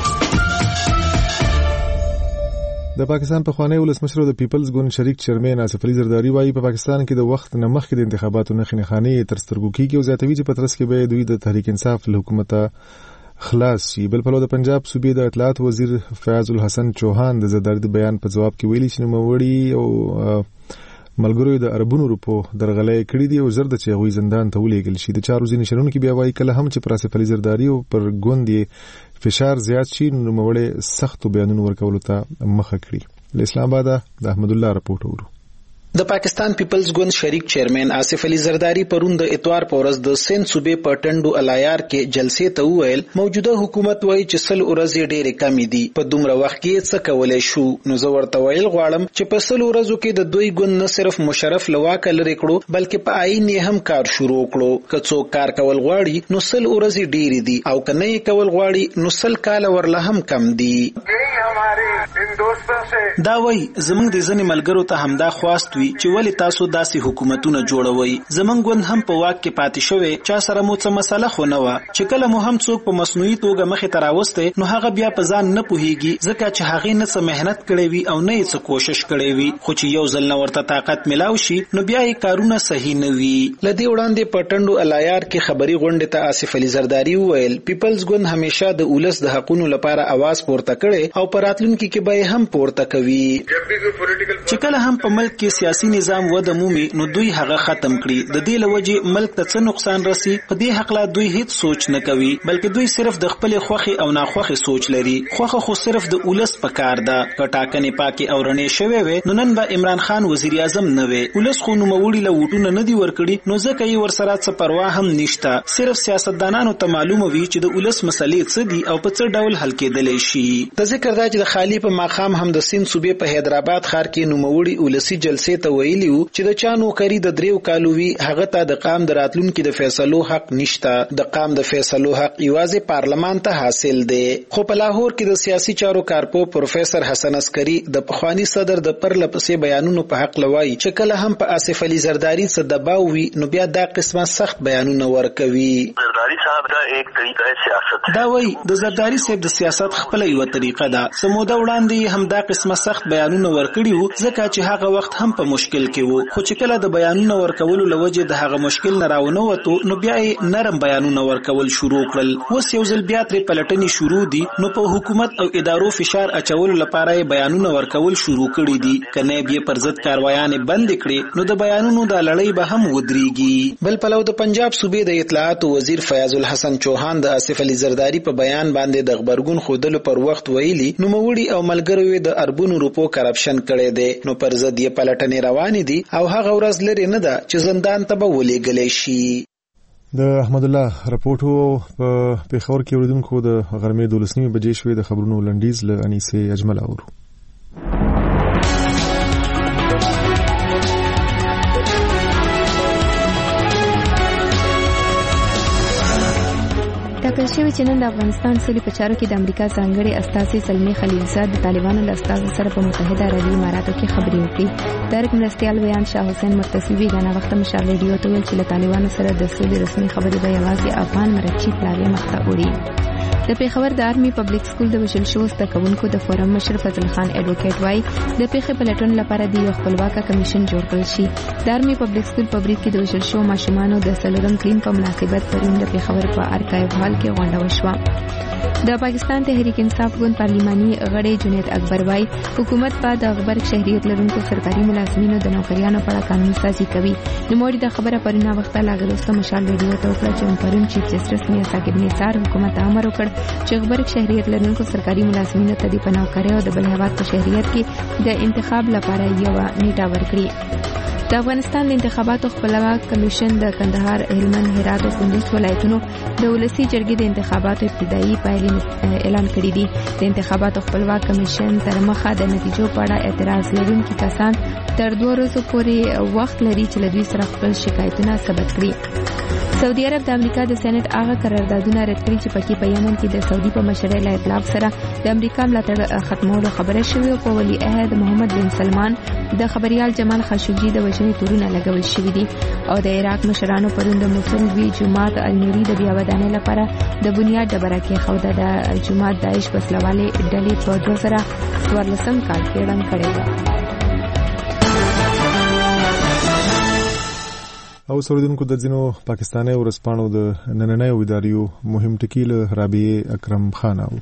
د پاکستان پخوانی ولسمشر د پیپلز ګوند شریک چیرمن آصف علي زرداری وايي په پاکستان کې د وخت نه مخکې د انتخاباتو نښې نښانې تر سترګو کېږي او زیاتوي چې په ترڅ کې به دوی د تحریک انصاف له حکومته خلاص شي. بل په لور د پنجاب صوبې د اطلاعات وزیر فیاض الحسن چوهان د زرداری د بیان په جواب کې ویلي چې نوموړي او ملګرو د اربونو روپو درغلې کړې دي او زرد چې هغوی زندان ته ولېږل شي. د چارو ځینې شنونکي بیا وایي کله هم چې پر آصف علي زرداری او پر ګوند فشار زیات شي نو نوموړي سختو بیانونو ورکولو ته مخه کړي. له اسلام آباد د احمد الله رپورټ ورو. د پاکستان پیپلز ګوند شریک چیرمن آصف علي زرداری پرون د اتوار پورز د سند صوبې په ټنډو الایار کې جلسې ته وویل موجوده حکومت وایي چې سل ورځې ډېرې کمې دي په دومره وخت کې څه کولای شو. نو زه ورته ویل غواړم چې په سل ورځو کې د دوی ګوند نه صرف مشرف له واکه لرې کړو بلکې په آئین یې هم کار شروع کړو. که څوک کار کول غواړي نو سل ورځې ډېرې دي او که نه یې کول غواړي نو سل کاله ورله هم کم دي. دا وایي زموږ د ځینې ملګرو ته همدا خواست وي چې ولې تاسو داسې حکومتونه جوړوي. زموږ ګوند هم په واک کې پاتې شوی چا سره مو څه مسله خو نه وه چې کله مو هم څوک په مصنوعي توګه مخې ته راوستی نو هغه بیا په ځان نه پوهیږي ځکه چې هغې نه څه محنت کړی وي او نه یې څه کوشش کړی وي خو چې یو ځل نه ورته طاقت ملاو شي نو بیا یې کارونه صحیح نه وي. له دې وړاندې په ټنډو الایار کې خبري غونډې ته آصف علي زرداری وویل پیپلز ګوند همیشه د ولس د حقونو لپاره आवाज پورته کړي او په راتلونکي کې به هم پورته کوي. چې کله هم په ملک کې سیاسي نظام وده مومي نو دوی هغه ختم کړي. د دې لوجې ملک ته څه نقصان رسي په دې حق لا دوی هیڅ سوچ نه کوي بلکې دوی صرف د خپل خوخي او ناخوخي سوچ لري. خوخه خو صرف د ولس په کار ده. که ټاکنې پاکي او رڼې شوي وي نو نن به عمران خان وزیر اعظم نه وي. ولس خو نوموړي له ووټونه نه دي ورکړي نو ځکه یې ورسره څه پروا هم نشته. صرف سیاستدانانو ته معلومه وي چې د ولس مسلې څه دي او په څه ډول حل کېدلی شي. د ذکر دا چې د خالی په ماقام هم د سند صوبې په حیدرآباد ښار کې نوموړي ولسی جلسې ته ویلي وو چې د چا نوکری د 3 کالو وی هغه ته د قام د راتلونکي د فیصلو حق نشته. د قام د فیصلو حق یوازې پارلمان ته حاصل دی. خو په لاهور کې د سیاسي چارو کارپو پروفیسور حسن عسکری د پخوانی صدر د پرلپسې بیانونو په حق لوي چې کله هم په آصف علي زرداری څخه دباو وي نو بیا دا قسمه سخت بیانونه ورکوي. زرداری صاحب का एक तरीका है सियासत। دا وایي د زرداری صاحب د سیاست خپل یو طریقه ده. سموده وړاندې همدا قسمه سخت بیانونه ورکړي وو ځکه چې هغه وخت هم په مشکل کې وو، خو چې کله د بیانونه ورکولو لوجه د هغه مشکل نه راونه وته نو بیا نرم بیانونه ورکول شروع کړل. اوس یو ځل بیا تر پلټنې شروع دي نو په حکومت او ادارو فشار اچولو لپاره بیانونه ورکول شروع کړي دي. کنه بیا پر ضد کاروایان بند کړي نو د بیانونو د لړۍ به هم ودرېږي. بل پلو د پنجاب صوبې د اطلاعات وزیر فیاض الحسن چوهان د آصف علي زرداری په بیان باندې د خبرګون خودلو پر وخت ویلي نو موړي او ملګرو د اربونو روپو کرپشن کړي دي نو پر ضد یې پلټنې روان دي او هغه ورځ لري نه ده چې زندان ته به ولېږلی شي. د احمد الله راپورټو په پیښور کې اوریدونکو د غرمې 12 بجې شوې د خبرونو لنډیز له انیسه اجمل اورو. ټاکل شوی چې نن د افغانستان سولې په چارو کې د امریکا ځانګړي استازي زلمی خلیلزاد د طالبانو له استازو سره په متحده عربي اماراتو کې خبرې وکړې. ډایرکټ مرستیال ویان شاه حسین مرتضی بیگانه وخت مشال ریډیو ته ویل چې له طالبانو سره د سولې رسمي خبرې به یوازې افغان مرچی پلاوی مخته وړي. د پیښور د آرمي پبلک سکول د وشل شو زدهکوونکو د فورم مشر فضل خان اډوکیټ وایي د پیښې پلټن لپاره د یو خپلواکه کمیشن جوړ کړل شي. د آرمي پبلک سکول په برید کې د وشل شو ماشومانو د سلورم کلین په مناسبت پرون د پیښور په ارکایو هال کې غونډه وشوه. د پاکستان تحریک انصاف ګوند پارلیماني غړی جنید اکبر وایي حکومت په د غبرګ شهریت لرونکو سرکاري ملازمینو د نوکریانو په اړه قانون سازي کوي. نوموړي د خبره پرونه وخت لاګلوسته مشال ویډیو ته وکړه چې پرون چیف جسټس میاں ثاقب نثار حکومت امر وکړ چې غبرګ شهریت لرونکو سرکاري ملازمینو ته د نوکری او د بل هیواد په شهریت کې د انتخاب لپاره یو نیټه ورکړي. د افغانستان د انتخاباتو خپلواک کمیشن د کندهار، هلمند، هرات او کندوز ولایتونو د ولسی جرګې د انتخاباتو ابتدایي پایلې اعلان کړې دي. د انتخاباتو خپلواک کمیشن تر مخه د نتیجو په اړه اعتراض لرونکي کسان تر 2 ورځې پورې وخت لري چې له دوی سره خپل شکایتونه ثبت کړي. سعودي عرب د امریکا د سېنات هغه قراردادونه رد کړي چې پکې په یمن کې د سعودي په مشرۍ له اطلاق سره د امریکا ملاتړ ختمولو خبره شوې او په ولی عهد محمد بن سلمان د خبريال جمال خاشقجي د وژنې تورونه لګول شوې دي او د عراق مشرانو پرون د موصل وی جماعت النوري د بیا ودانۍ لپاره د بنیاد ډبره کې خوده د جماعت داعش وسلوالې ډلې په 2014 کال کې اعلان کړی و. او سردونکو د ځینو پاکستاني ورسپانو د نننۍ اداریو مهم ټکی له رابعه اکرم خان اورو.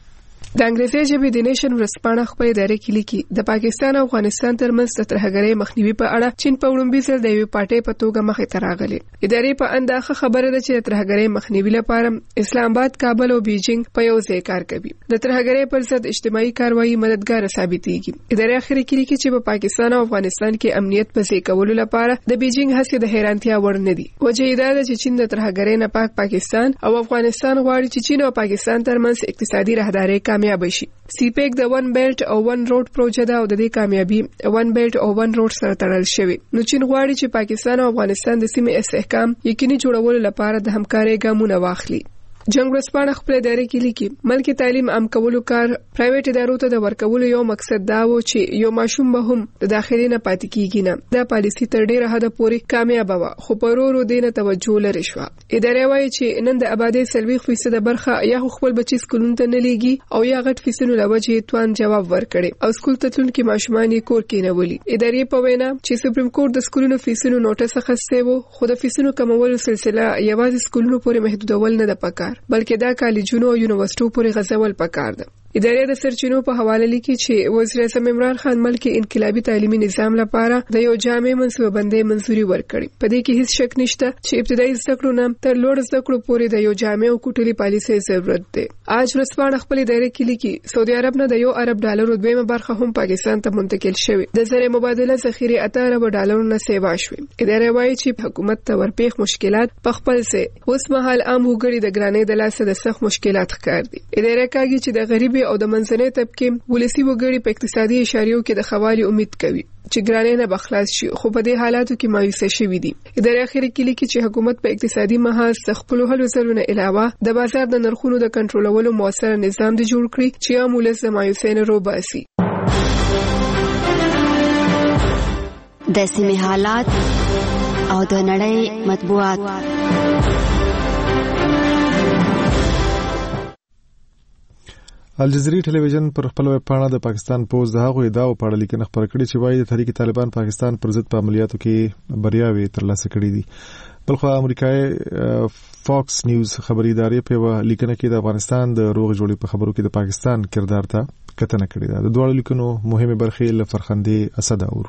د انګریزي ژبې د نیشن ورسپانه خپل ادارې کې لیکي د پاکستان او افغانستان ترمنځ د ترهګرۍ مخنیوي په اړه چین په وړاندې ځل د یو پارټي په توګه مخې ته راغلي. ادارې په اندازه خبره ده چې د ترهګرۍ مخنیوي لپاره اسلام آباد، کابل او بیجینګ په یو ځای کار کوي. د ترهګرۍ پر ضد اجتماعي کاروایی مددګار ثابتېږي. ادارې اخري کې لیکي چې په پاکستان او افغانستان کې امنیت په ځای کولو لپاره د بیجینګ هڅې د حیرانتیا وړ نه دي. وجه دا ده چې چین د ترهګرۍ نه پاک پاکستان او افغانستان غواړي چې چین او پاکستان ترمنځ اقتصادي راهداري کامیاب شي. سی پیک د ون بیلټ او ون روډ پروژه ده او د دې کامیابی ون بیلټ او ون روډ سره تړل شوی. نو چین غواړي چې پاکستان او افغانستان د سیمې استحکام یقیني جوړولو لپاره د همکارۍ ګامونه واخلي. جنگ ورسپانه خپل ادارې کې لیکي ملکی تعلیم عام کولو کار پرایویټ ادارو ته د ورکولو یو مقصد دا و چې یو ماشوم به هم د داخلي نه پاتې کیږي نه. دا پالیسی تر ډیره حد پورې کامیاب و خو پرورو دینه توجه لري شو. ادارې وایي چې نن د آبادی 30% برخه یا خپل بچی سکولونو ته نه لیږي او یا غټ فیسونو لوجه توان جواب ورکړي او سکول ته تلونکي ماشومان کور کې نه ولي. ادارې په وینا چې سپریم کورټ د سکولونو فیسونو نوټس اخیسته وو خو د فیسونو کمولو سلسله یوازې سکولونو پورې محدودول نه د پکار بلکې دا کالجونو او یونیورسيټو پورې غځول پکار ده. ادارې د سرچینو په حواله لیکي چې وزیر اعظم عمران خان ملکی انقلابی تعلیمي نظام لپاره د یو جامع منصوببندۍ منځوري ورکړي. په دې کې هیڅ شک نشته چې ابتدایي زده کړو نه تر لوړ زده کړو پورې د یو جامع او کوټلي پالیسۍ ضرورت دی. آج ورسپانه خپل ادارې کې لیکي سعودي عرب نه د یو ارب ډالرو دویمه برخه هم پاکستان ته منتقل شوې. د زر مبادله ذخیره 8 ارب ډالرو نه سیوا شوې. ادارې وایي چې حکومت ته ورپېښ مشکلات په خپل څه اوس مهال عام وګړي د ګرانۍ د لاسه د سخت مشکلات ښکار دي. ادارې کوي چې د غریبي او د منځنۍ طبقه ولسی وګړي په اقتصادي اشاریو کې د خوالي امید کوي چې ګرانۍ نه بخلاص شي خو په دې حالاتو کې مایوسه شوي دي. ادارې اخري کې لیکي چې حکومت په اقتصادي محاذ د خپل هلو ځلونه علاوه د بازار د نرخونو د کنټرولولو موثر نظام دی جوړ کړی چې عام ولس د مایوسۍ نه روباسي. د سیمې حالات او د نړۍ مطبوعات. الجزیري ټلویزیون پر خپل ویب پاڼه د پاکستان پوز د هغو ادعاو په اړه لیکنه خپره کړې چې وايي د تحریک طالبان پاکستان پر ضد په عملیاتو کې بریاوې ترلاسه کړې دي. بلخو امریکایي فاکس نیوز خبري ادارې په لیکنه کې د افغانستان د روغ جوړې په خبرو کې د پاکستان کردار ته کتنه کړې ده. د دوه لیکنو مهمه برخې له فرخندې اسد اورو.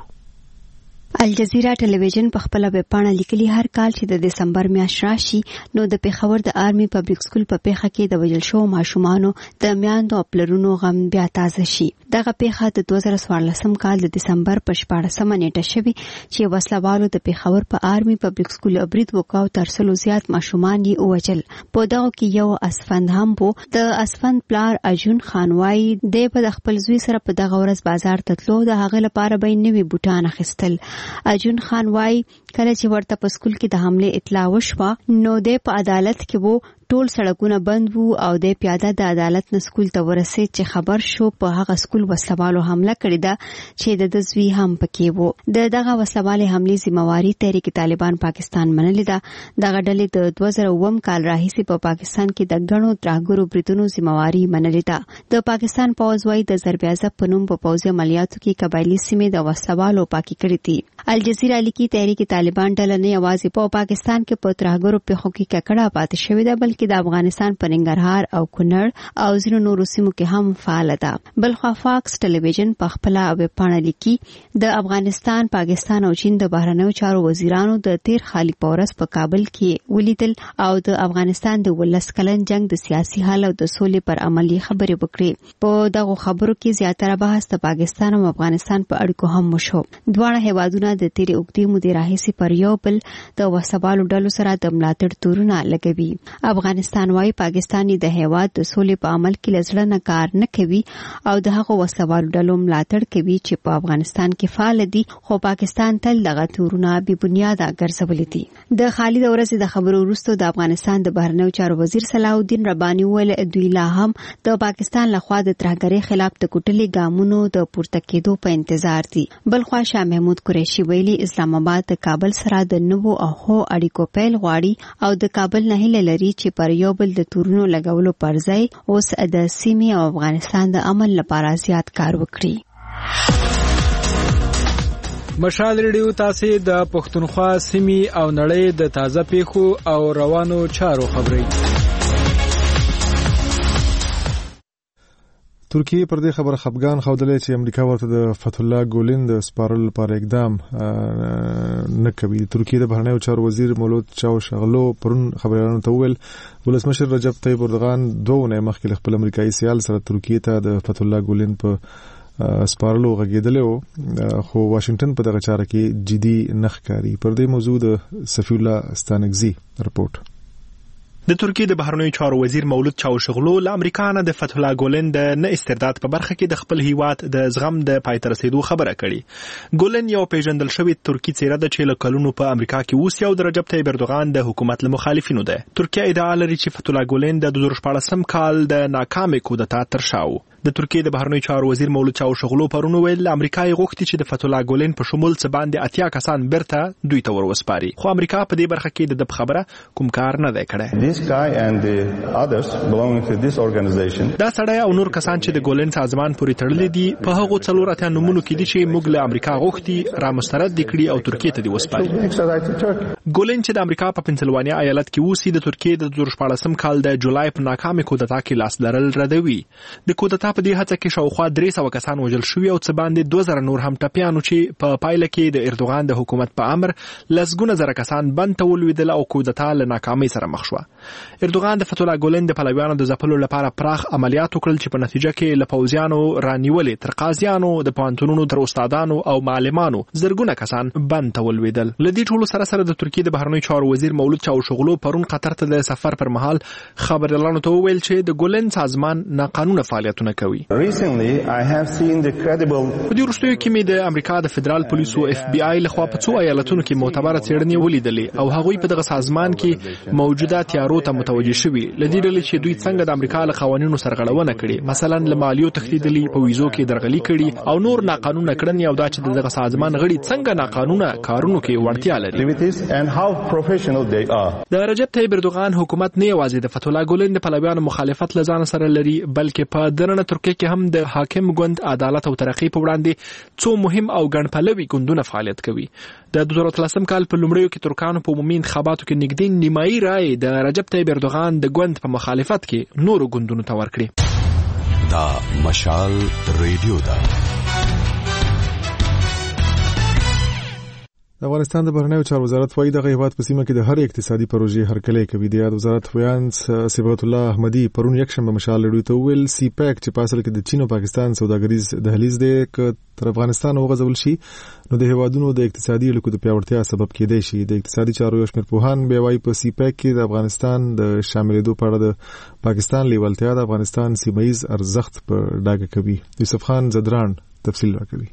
الجزیره ټلویزیون په خپل ویب پاڼه لیکلي هر کال چې د دسمبر میاشت راشي نو د پیښور د آرمي پبلک سکول په پیښه کې د وژل شوو ماشومانو د میاندو او پلرونو غم بیا تازه شي. دغه پیښه د 2014 کال د دسمبر په 14 نیټه شوی چې وسلوالو د پیښور په آرمي پبلک سکول برید وکاو تر څلو زیات ماشومان یې وژل. په دغه کې یو اسفند هم وو. د اسفند پلار اجون خان وايي د خپل زوی سره په دغه ورځ بازار ته تلو د هغه لپاره به نوي بوټان اخیستل. اجون خان وايي کله چې ورته په سکول کې د حمله اطلاع وشوه نو د په عدالت کې وو ټول سړکونه بند وو او د پیاده د عدالت نه سکول ته ورسېد چې خبر شو په هغه سکول وسلوالو حمله کړې ده چې د زوی هم پکې وو. دغه وسلوالې حملې ذمہواری تحریک طالبان پاکستان منلې ده. دغه ډلې د 2009 کال راهیسې په پاکستان کې د غنو ترهګرو بریدونو ذمہواری منلې ده. د پاکستان پوځ وايي د ضرب عضب په نوم په پوځي عملیاتو کې قبایلی سیمې د وسلوالو پاکي کړې دي. الجزیره لیکي تحریک طالبان ډله نه یوازې په پاکستان کې په ترهګرو پیښو کې ککړه پاتې شوې ده بلکې د افغانستان په ننګرهار او کونړ او ځینو نورو سیمو کې هم فعال ده. بلخو فاکس ټلویزیون په خپل ویب پاڼه لیکي د افغانستان، پاکستان او چین د بهرنیو چارو وزیرانو د 13 خالي پورس په کابل کې ولیدل او د افغانستان د 19 کلن جنگ د سیاسي حل او د سولې پر عملی خبرې وکړي. په دغه خبرو کې زیاتره بحث د پاکستان او افغانستان په اړیکو هم وشو. دواړه هیوادونه د تیرې اوږدې مودې راهیسې پر یو بل د وسوالو ډلو سره د ملاتړ تورونه لګوي. افغانستان وايي پاکستان د هیواد د سولې په عمل کې لزړه نه کار نه کوي او د هغو وسوالو ډلو ملاتړ کوي چې په افغانستان کې فعال دي، خو پاکستان تل دغه تورونه بې بنیاده ګرځولي دي. د خالد ورځ د خبرو وروسته د افغانستان د بهرنیو چارو وزیر صلاح الدین رباني ویل دوی لا هم د پاکستان لخوا د ترهګرۍ خلاف د کوټلي ګامونو د پورته کېدو په انتظار دي. بلخوا شاه محمود قریشي ویلي اسلام آباد د کابل سره د نوو او هو اړیکو پیل غواړي او د کابل نه هیله لري چې پر یو بل د تورونو لګولو پر ځای اوس د سیمې او افغانستان د امن لپاره زیات کار وکړي. مشال ریډیو تاسو د پښتونخوا سیمې او نړۍ د تازه پیښو او روانو چارو خبري. ترکیه پر دې خبر خفګان خوده چې امریکا ورته د فتح الله ګولن د سپارل لپاره اقدام نه کوي. ترکیه د بهرنیو چارو وزیر مولود چاوشغلو پرون خبريالانو ته وویل ولسمشر رجب طیب اردوغان دوه نه مخکې خپل امریکایي سیال سره ترکیه ته د فتح الله ګولن په سپارلو غږیدل خو واشنگټن په دغه چاره کې جدي نخکاری. پر دې موضوع د صفی الله ستانکزي رپورت. د ترکیه د بهرنیو چارو وزیر مولود چاوشغلو له امریکا نه د فتح الله ګولن د نه استرداد په برخه کې د خپل هیواد د زغم د پای ته رسیدو خبره کړې. ګولن یو پیژندل شوی ترکی څیره ده چې له کلونو په امریکا کې اوسي او د رجب طیب اردوغان د حکومت له مخالفینو ده. ترکیه ادعا لري چې فتح الله ګولن د 2014 کال د ناکامې کودتا تر شا و. د ترکیه د بهرنیو چارو وزیر مولود چاوشغلو پرون ویل امریکا یې غوښتي چې د فتح الله ګولن په شمول څه باندې 80 کسان برته دوی ته وروسپاري، خو امریکا په دې برخه کې د خبره کوم کار نه دی کړی. دا سړی او نور کسان چې د ګولن سازمان پورې تړلي دي په هغو 4 نمونو کې دي چې موږ له امریکا غوښتي را مسترد کړي او ترکیه ته دی وسپاري. ګولن چې د امریکا په پنسلوانیا ایالت کې اوسي د ترکیه د 2014 کال د جولای په ناکامې کودتا کې لاس لرل ردوي. د کودتا په دې هڅه کې شاوخوا 300 کسان وژل شوي او څه باندې 2000 نور هم ټپیانو چې په پایله کې د اردوغان د حکومت په امر لسګونه زره کسان بند ته ولوېدل او کودتا له ناکامۍ سره مخ شوه. اردوغان د فتح الله ګولن د پلویانو د ځپلو لپاره پراخ عملیات وکړل چې په نتیجه کې له پوځیانو رانیولې تر قاضیانو د پوهنتونونو تر استادانو او معلمانو زرګونه کسان بند ته ولوېدل. له دې ټولو سره سره د ترکیه د بهرنیو چارو وزیر مولود چاوشغلو پرون قطر ته د سفر پر مهال خبريالانو ته وویل چې د ګولن سازمان ناقانونه فعالیتونه کوي. په دې وروستیو کې مې د امریکا د فدرال پولیسو اف بی آی لخوا په څو ایالتونو کې معتبره څېړنې ولیدلې او هغوی په دغه سازمان کې موجوده تیارو ادارو ته متوجه شوي لدې ډلې چې دوی څنګه د امریکا له قوانینو سرغړونه کړې، مثلا له مالیو تښتېدلي، په ویزو کې درغلي کړي او نور ناقانونه کړنې، او دا چې دغه سازمان غړي څنګه ناقانونه کارونو کې وړتیا لري. د رجب طیب اردوغان حکومت نه یوازې د فتح الله ګولن د پلویانو مخالفت له ځان سره لري، بلکې په دننه ترکیه کې هم د حاکم ګوند عدالت او ترقی په وړاندې څو مهم او ګڼ پلوي ګوندونه فعالیت کوي. د 2013 کال په لومړیو کې ترکانو په عمومي انتخاباتو کې نږدې نیمایي رای د رجب طیب اردوغان د ګوند په مخالفت کې نورو ګوندونو ته ورکړي. دا مشال ریډیو ده. افغانستان د بهرنیو چارو وزارت وايي د هیواد په سیمه کې د هر اقتصادي پروژې هرکلی کوي. د یاد وزارت ویان صبغت الله احمدی پرون یکشنبه مشال ریډیو ته ویل سی پیک چې په اصل کې د چین او پاکستان سوداګریز دهلیز دی ک تر افغانستان وغځول شي نو د هیوادونو د اقتصادي اړیکو د پیاوړتیا سبب کېدای شي. د اقتصادي چارو یو شمېر پوهان بیا وايي په سی پیک کې د افغانستان د شاملېدو په اړه د پاکستان لیوالتیا د افغانستان سیمایي ارزښت په ډاګه کوي. یوسف خان زدران تفصیل راکوي.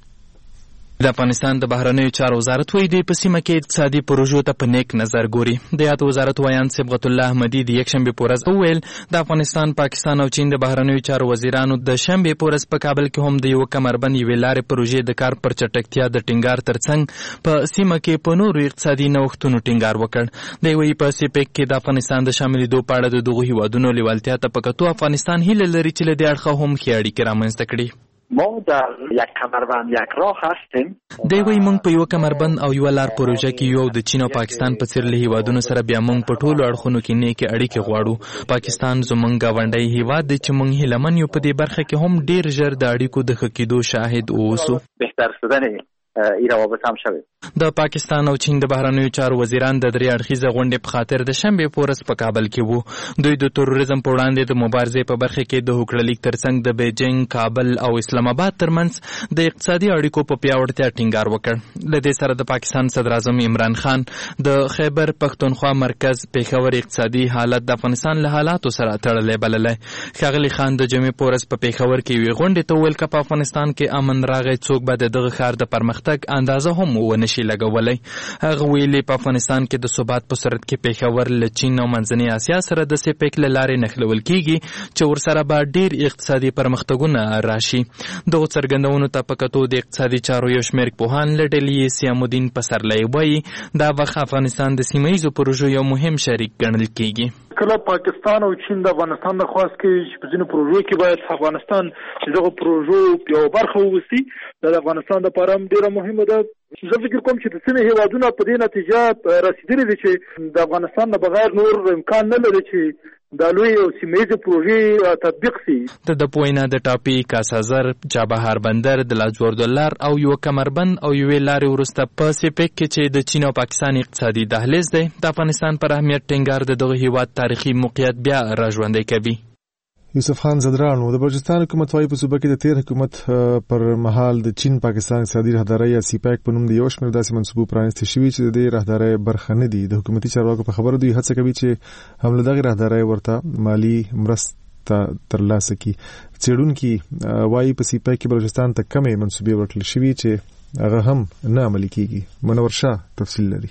د افغانستان د بهرنیو چارو وزارت وایي د په سیمه کې اقتصادي پروژو ته په نیک نظر ګوري. د یاد وزارت ویان صبغت الله احمدی د یکشنبه په ورځ وویل د افغانستان، پاکستان او چین د بهرنیو چارو وزیرانو د شنبه په ورځ په کابل کې هم د یو کمربند یوې لارې پروژې د کار پر چټکتیا د ټینګار ترڅنګ په سیمه کې په نورو اقتصادي نوښتونو ټینګار وکړ. دی وایي په سیپیک کې د افغانستان د شاملېدو په اړه د دغو هیوادونو لیوالتیا ته په کتو افغانستان هیله لري چې له دې اړخه هم ښې اړیکې رامنځته کړي. ما در یک کمربند یک راه هستیم. دی وایي موږ په یو کمربند او یو لار پروژه کې یو د چین او پاکستان په څیر له هیوادونو سره بیا موږ په ټولو اړخونو کې نیکې اړیکې غواړو. پاکستان زموږ ګاونډی هیواد دی چې موږ هیلهمن یو په دې برخه کې هم ډیر ژر د اړیکو د ښه کېدو شاهد اوسو. بهتر شدن این روابط هم شوه. د پاکستان او چین د بهرنیو چارو وزیران د درې اړخیزه غونډې په خاطر د شنبه په ورځ په کابل کې وو. دوی د تروریزم په وړاندې د مبارزې په برخه کې د هوکړلیک ترڅنګ د بیجینګ، کابل او اسلام آباد ترمنځ د اقتصادي اړیکو په پیاوړتیا ټینګار وکړ. له دې سره د پاکستان صدر اعظم عمران خان د خیبر پښتونخوا مرکز پیښور اقتصادي حالت د افغانستان له حالاتو سره تړلې بللې. ښاغلي خان د جمعې په ورځ په پیښور کې یوې غونډې ته وویل که په افغانستان کې امن راغی څوک به دغه ښار د پرمختګ اندازه هم ونه شي لګولی. هغه ویلي په افغانستان کې د ثبات په صورت کې پیښور له چین او منځنۍ اسیا سره د سیپیک له لارې نښلول کیږي چې ورسره به ډیر اقتصادي پرمختګونه راشي. دغو څرګندونو ته په کتو د اقتصادي چارو یو شمېر پوهان له ډلې سیام الدین پسرلی وایي دا وخت افغانستان د سیمه ییزو پروژو یو مهم شریک ګڼل کیږي. کله پاکستان او چین د افغانستان د خواست کې په ځینو پروژو کې باید افغانستان دغه پروژو یو برخه ووسی. د افغانستان لپاره هم ډیره مهمه ده. زه فکر کوم چې د سیمې هیوادونو په دې نتیجه رسیدلي دي چې د افغانستان نه بغیر نور امکان نه لري چې د لوی او سیمه‌ییزې پروژې تطبیق شي. د پوینا د ټاپي، کاسازر، چابهار بندر، د لاجوردلار او یو کمربند او یوې لارې وروسته په سیپیک کې چې د چین او پاکستان اقتصادي دهلیز دی د افغانستان پر اهمیت ټینګار د دغه هیواد تاریخي موقعیت بیا راژوندی کوي. یوسف خان زدران د بلوچستان حکومت وايي په صوبه کې د تیر حکومت پر مهال د چین پاکستان اقتصادي راهداري یا سی پیک په نوم د یو شمېر داسې منصوبو پرانیستي شوي چې د دې راهداري برخه نه دي. د حکومتي چارواکو په خبره دوی هڅه کوي چې هم له دغه راهداري ورته مالی مرسته ترلاسه کړي. څېړونکي وايي په سی پیک کې بلوچستان ته کمې منصوبې ورکړل شوي چې هغه هم نه عملي کیږي. منور شاه تفصیل لري.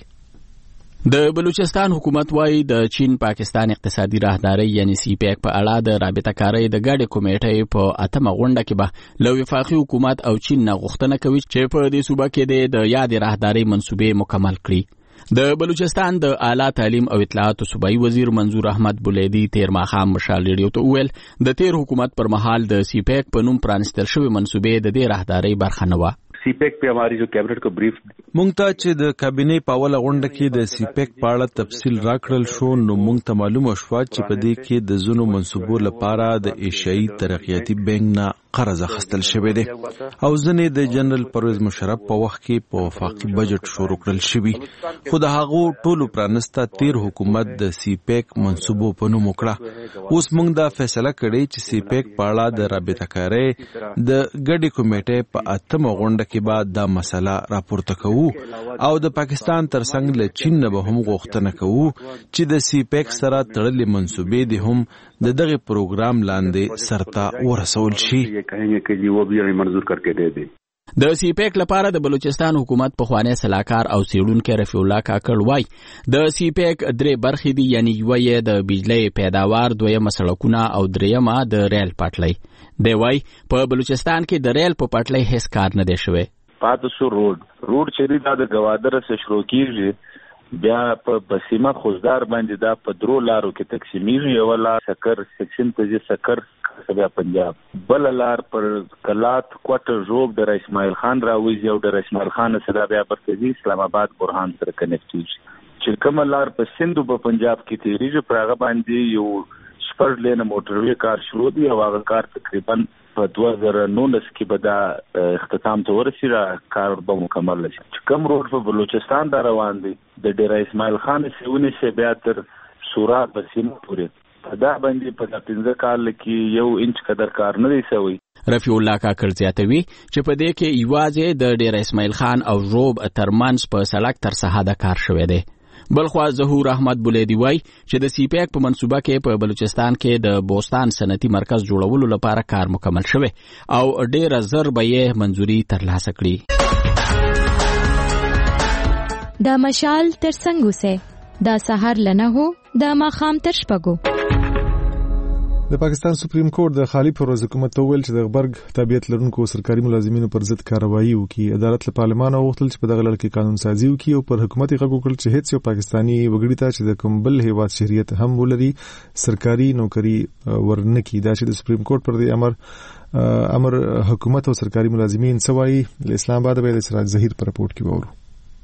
د بلوچستان حکومت وايي د چین پاکستان اقتصادي راهداري یعنی سی پیک په اړه د رابطه کارۍ د ګډې کمیټې په اتمه غونډه کې به له وفاقي حکومت او چین نه غوښتنه کوي چې په دې صوبه کې د یاد راهداري منصوبې مکمل کړي. د بلوچستان د اعلی تعلیم او اطلاعات صوبایي وزیر منظور احمد بولیدی تیر ماښام مشال ریډیو ته وویل د تیر حکومت پر مهال د سی پیک په نوم پرانستل شوی منصوبې د دې راهداري برخه نه و. سی پیک په ہماری جو کابینټ کو بریف مونږ ته چې د کابینې په اوله غونډه کې د سی پیک په اړه تفصیل راکړل شو نو مونږ ته معلومه شو چې په دې کې د زونو منصوبو لپاره د ایشیایي ترقیاتي بانک نه قرض اخیستل شوی دی او ځنې د جنرال پرویز مشرف په وخت کې په وفاقي بجټ شروع کړل شوی. خو د هغو ټولو پرانسته تیر حکومت د سی پیک منصوبو په نوم وکړه. اوس مونږ دا فیصله کړې چې سی پیک په اړه د رابطه کارۍ د ګډې کمیټې په اتمه غونډه کې بعد دا مسله راپورته کوو او د پاکستان ترڅنګ له چین نه به هم غوښتنه کوو چې د سی پیک سره تړلې منصوبې دي هم د دغه پروګرام لاندې سرته ورسول شي. د سیپیک لپاره د بلوچستان حکومت پخوانی سلاکار او څېړونکی رفیع الله کاکړ وایي د سیپیک 3 برخې دي، یعنی یوه یې د بجلۍ پیداوار، دویمه سړکونه او دریمه د ریل پټلۍ. دی وایي په بلوچستان کې د ریل په پټلۍ هیڅ کار نه دی شوی. پاتسو روډ چې دا د ګوادره څخه شروع کیږي بیا په بسیمه خوزدار باندې دا په درو لارو کې تقسیمیږي. یو لار سکر سیکشن ته سکر بیا پنجاب، بل لار پر کلات کوټه ژوب د رئیس اسماعیل خان راوځي او د رئیس اسماعیل خان سره بیا برتدي اسلام آباد برهان سره کنیکټ کیږي. چې کوم لار په سندو په پنجاب کې تیریږي پر هغه باندې یو شپږ لینه موټروي کار شروع دی او هغه کار تقریبا په 2019 کې به دا اختتام ته ورسېږي، کار به مکمل شي. چې کوم روډ په بلوچستان دا روان دی د ډیر اسماعیل خان سیونی سے بیا تر سورا بسیمه پورې دا باندې په 15 کال کې 1 انچ قدر کار نه دی شوی. رفیع الله کاکړ زیاتوي چې په دې کې یوازې د ډیر اسماعیل خان او روب ترمنځ په سړک تر سهاده کار شوی دی. بلخوا ظهور احمد بولیدی وای چې د سیپیک په منصوبه کې په بلوچستان کې د بوستان صنعتي مرکز جوړولو لپاره کار مکمل شوی او ډیر زر به یې منځوري ترلاسه کړي. د مشال تر څنګ اوسه د سحر لنه هو د ماخام تر شپږو. د پاکستان سپریم کورټ د خالی پروز حکومت ته ویل چې د غبرګ تابعیت لرونکو سرکاري ملازمینو پر ضد کاروایی وکړي. عدالت له پارلمان غوښتل چې په دغه لړ کې قانون سازي وکړي او پر حکومت یې غږ وکړ چې هیڅ یو پاکستاني وګړي ته چې د کوم بل هیواد شهریت هم ولري سرکاري نوکری ورنکړي. دا چې د سپریم کورټ پر دې امر حکومت او سرکاري ملازمین سوای اسلام آباد به د سراج ظهیر پر رپورټ کې وورو.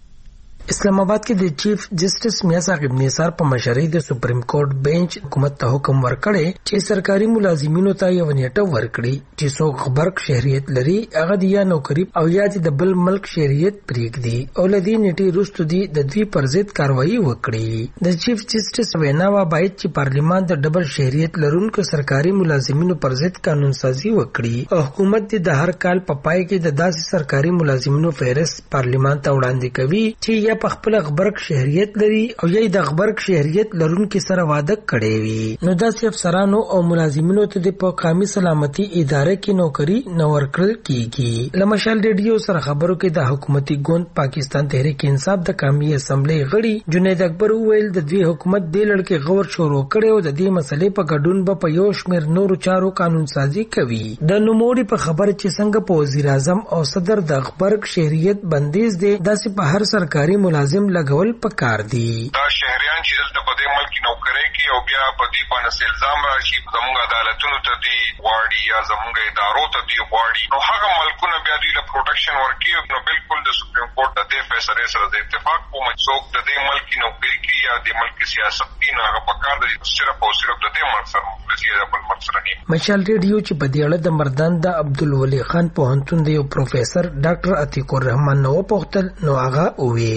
اسلام آباد کې د چیف جسټس میاں صاحب نثار په مشرۍ د سپریم کورټ بینچ حکومت ته حکم ورکړی چې سرکاري ملازمینو ته یو نیټه ورکړي چې څوک خبرک شهریت لري هغه د یا نوکری او یا د بل ملک شهریت پریږدي او لدی نیټه وروسته د دوی پر ضد کاروایی وکړي. د چیف جسټس وینا وا باید چې پارلیمان د ډبل شهریت لرونکو سرکاري ملازمینو پر ضد قانون سازي وکړي او حکومت د هر کال په پای کې د داسې سرکاري ملازمینو فهرست پارلیمان ته وړاندې کوي چې یا په خپل خبرک شهریت لري او یا د خبرک شهریت لرونکو سره واده کړي وي. نو داسې افسرانو او ملازمینو ته د قومي سلامتي ادارې کې نوکری نه ورکړل کیږي. لمشال ریډیو سره خبرو کې د حکومتي ګوند پاکستان تحریک انصاف د قومي اسمبلی غړي جنید اکبر ویل د دوی حکومت د لړ غور شروع کړي او د دې مسلې په ګډون په یو شمېر نورو چارو قانون سازي کوي. د نوموړي په خبر چې څنګه په وزیر اعظم او صدر د خبرک شهریت بندیز دي داسې په هر سرکاري ملازم لګول پکار دي. دا شهریان چې دلته په دې ملک نوکری کوي او بیا په دې باندې الزام راشي زموږ عدالتونو ته دی واړي یا زموږ ادارو ته دی واړي نو هغه ملکونه بیا دوی له پروټیکشن ورکوي. نو بالکل د سپریم کورټ د دې فیصلې سره د اتفاق کوم څوک د دې ملک نوکری کوي یا د ملک سیاست دی نو هغه پکار دی صرف او صرف د دې ملک سره مخلصي د بل ملک سره نه. مشال ریډیو چې په دې اړه د مردان د عبدالولي خان پوهنتون د یو پروفیسور ډاکټر عتیق الرحمن نو پوښتل نو هغه وی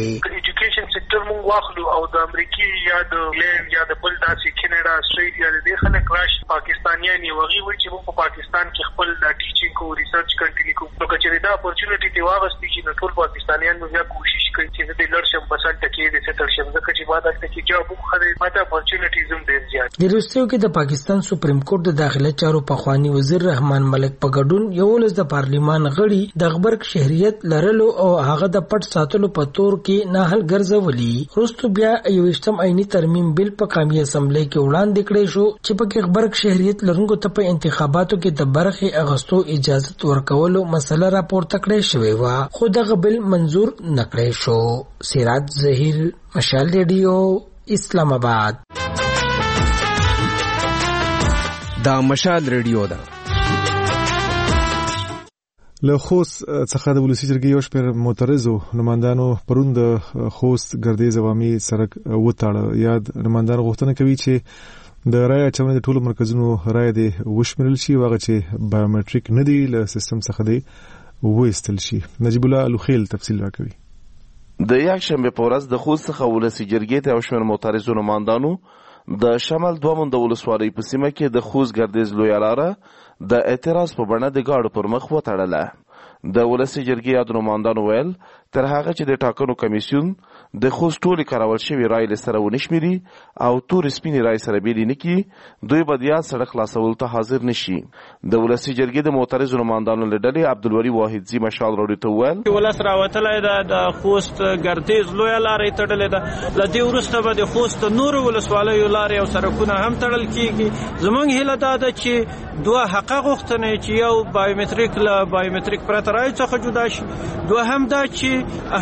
مونږ واخلو او د امریکای یا د انګلند یا د بل داسې کینیډا استرالیا د دې خلک راشي پاکستانیان یې وغي وي چې په پاکستان کې خپل د ټیچینګ او ریسرچ کنټینیو کوي. نو چې دا اپورچونټی دی واغستې چې ټول پاکستانیان نو بیا کوشش کوي چې د لړشم بسل ټکی د ستل شم ځکه چې واده کې جواب خو خدای ماته اپورچونټیز هم ډیر زیات. د روسیو کې د پاکستان سپریم کورټ د داخله چارو پخوانی وزیر رحمان ملک په ګډون یو لز د پارلیمان غړي د خبرک شهریت لرلو او هغه د پټ ساتلو په تور کې نه حل ګرځولي. روستو بیا یو اشتم عیني ترمیم بل په قومي اسمبلی کې وړاندې کړی شو چې په کې خبرک شهریت لرونکو ته په انتخاباتو کې د برخې اغستو اجازه ورکولو مسله راپورته کړې شوې و خو دغه بل منظور نکړی شو. سراج ظهیر مشال ریډیو اسلام آباد. دا مشال ریډیو ده. له خوست څخه د ولسی جرګې یو شمېر معترضو نمائندانو پرون د خوست ګردیز عوامي سړک وتاړه. یاد نمائندان غوښتنه کوي چې د رای اچونې د ټولو مرکزونو رای دې وشمېرل شي او هغه چې بایومټریک نه دی له سیستم څخه دی وایستل شي. نجیب الله الوخیل تفصیل راکوي. د یکشنبه په ورځ د خوست څخه ولسی جرګې ته یو شمېر معترضو نمائندانو د شمال دومن د ولسوالۍ په سیمه کې د خوست ګردیز لویه لاره د اعتراض په بڼه د ګاډو پر مخ وتړله. د ولسی جرګې یاد نمائندانو ویل تر هغه چې د ټاکنو کمیسیون د خوست ټولې کارول شوې رای له سره ونشمېري او تور سپینې رای سره بیلې نه کړي، دوی به د یاد سړک خلاصولو ته حاضر نه شي. د ولسي جرګې د معترضو نمایندانو له ډلې عبدالولي واحدزي مشال راډیو ته وویل ولس راوتلی ده، د خوست ګردیز لویه لاره یې تړلې ده، له دې وروسته به د خوست نورو ولسوالیو لارې او سړکونه هم تړل کېږي. زموږ هیله دا ده چې دوه حقه غوښتنې چې یو بایومتریک له بایومتریک پرته رایو څخه جدا شي، دوهم دا چې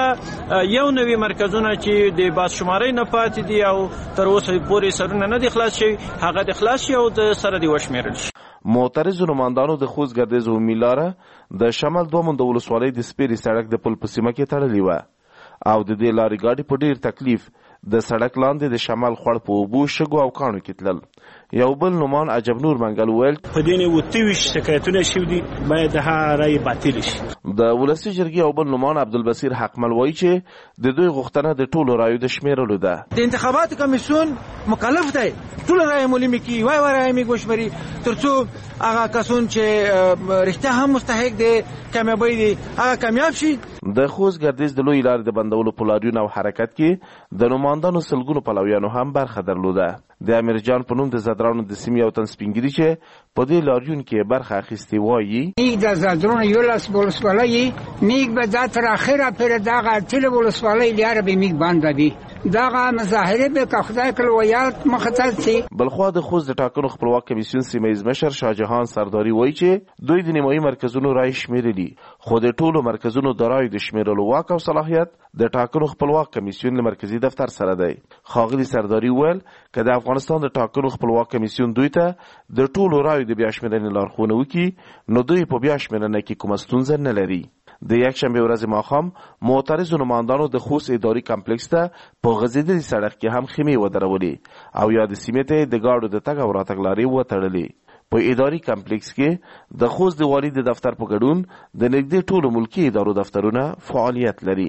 هغه یو نوي مرکزونه چې د بازشمارۍ نه پاتې دي او تر اوسه پورې سرونه نه دي خلاص شوي، هغه د خلاص شي او د سره دې وشمېرل شي. معترضو نمایندانو د خوست ګردیز عمومي لاره د شمال 2 د ولسوالۍ د سپیرې سړک د پل په سیمه کې تړلې وه او د دې لارې ګاډي په ډیر تکلیف د سړک لاندې د شمال خوړ په اوبو، شګو او کاڼو کې تلل. یو بل نومان عجب نور منګل ویل په دې نه وتوي شکایتونه شوي دي، باید هغه رای باطل شي. د ولسي جرګې او بل نومان عبدالبصیر حقمل وایي چې د دوی غوښتنه د ټولو رایو د شمیرلو ده. د انتخاباتو کمیسیون مکلف دی ټول رای مولمي کی وای رای می ګوشمري ترڅو هغه کسون چې رښتیا هم مستحق دي کامیابی دي هغه کامیاب شي. د خوست ګردیز د لوی لارې د بندولو په لاریون او حرکت کې د نمایندانو سلګونو پلویانو هم برخه درلوده. د امیر جان په نوم د زدرانو د سیمې او تن سپینګری چې په دې لاریون کې برخه اخیستې وایي نیک د زدرانو یو لاس ولسوالۍ نیک به دا تر اخره پر دغه ټول ولسوالۍ لاره به میګ باندې دي دغه مظاهره به که خدای کله ویات مختص شي. بلخوا د خوست د ټاکنو خپلواک کمیسیون سیمه مشر شاهجهان سرداری وایي چې دوی د نیمایي مرکزونو رای شمیرلي، خو د ټولو مرکزونو د رایو د شمیرلو واک او صلاحیت د ټاکنو خپلواک کمیسیون له مرکزی دفتر سره دی. ښاغلي سرداری ویل که د افغانستان د ټاکنو خپلواک کمیسیون دوی ته د ټولو رایو د بیا شمیرنې لارښوونه وکړي نو دوی په بیا شمیرنه کې کومه ستونزه نه لري. د یکشنبه ورځ ماښام معترضو نمایندانو د خوست اداري کمپلیکس ته په غځېدلي سړک کې هم خیمې ودرولې او یا د سیمې ته د ګاډو د تګ او راتګ لارې وتړلې. په اداري کمپلیکس کې د خوست د والي د دفتر په ګډون د نږدې ټولو ملکي ادارو دفترونه فعالیت لري.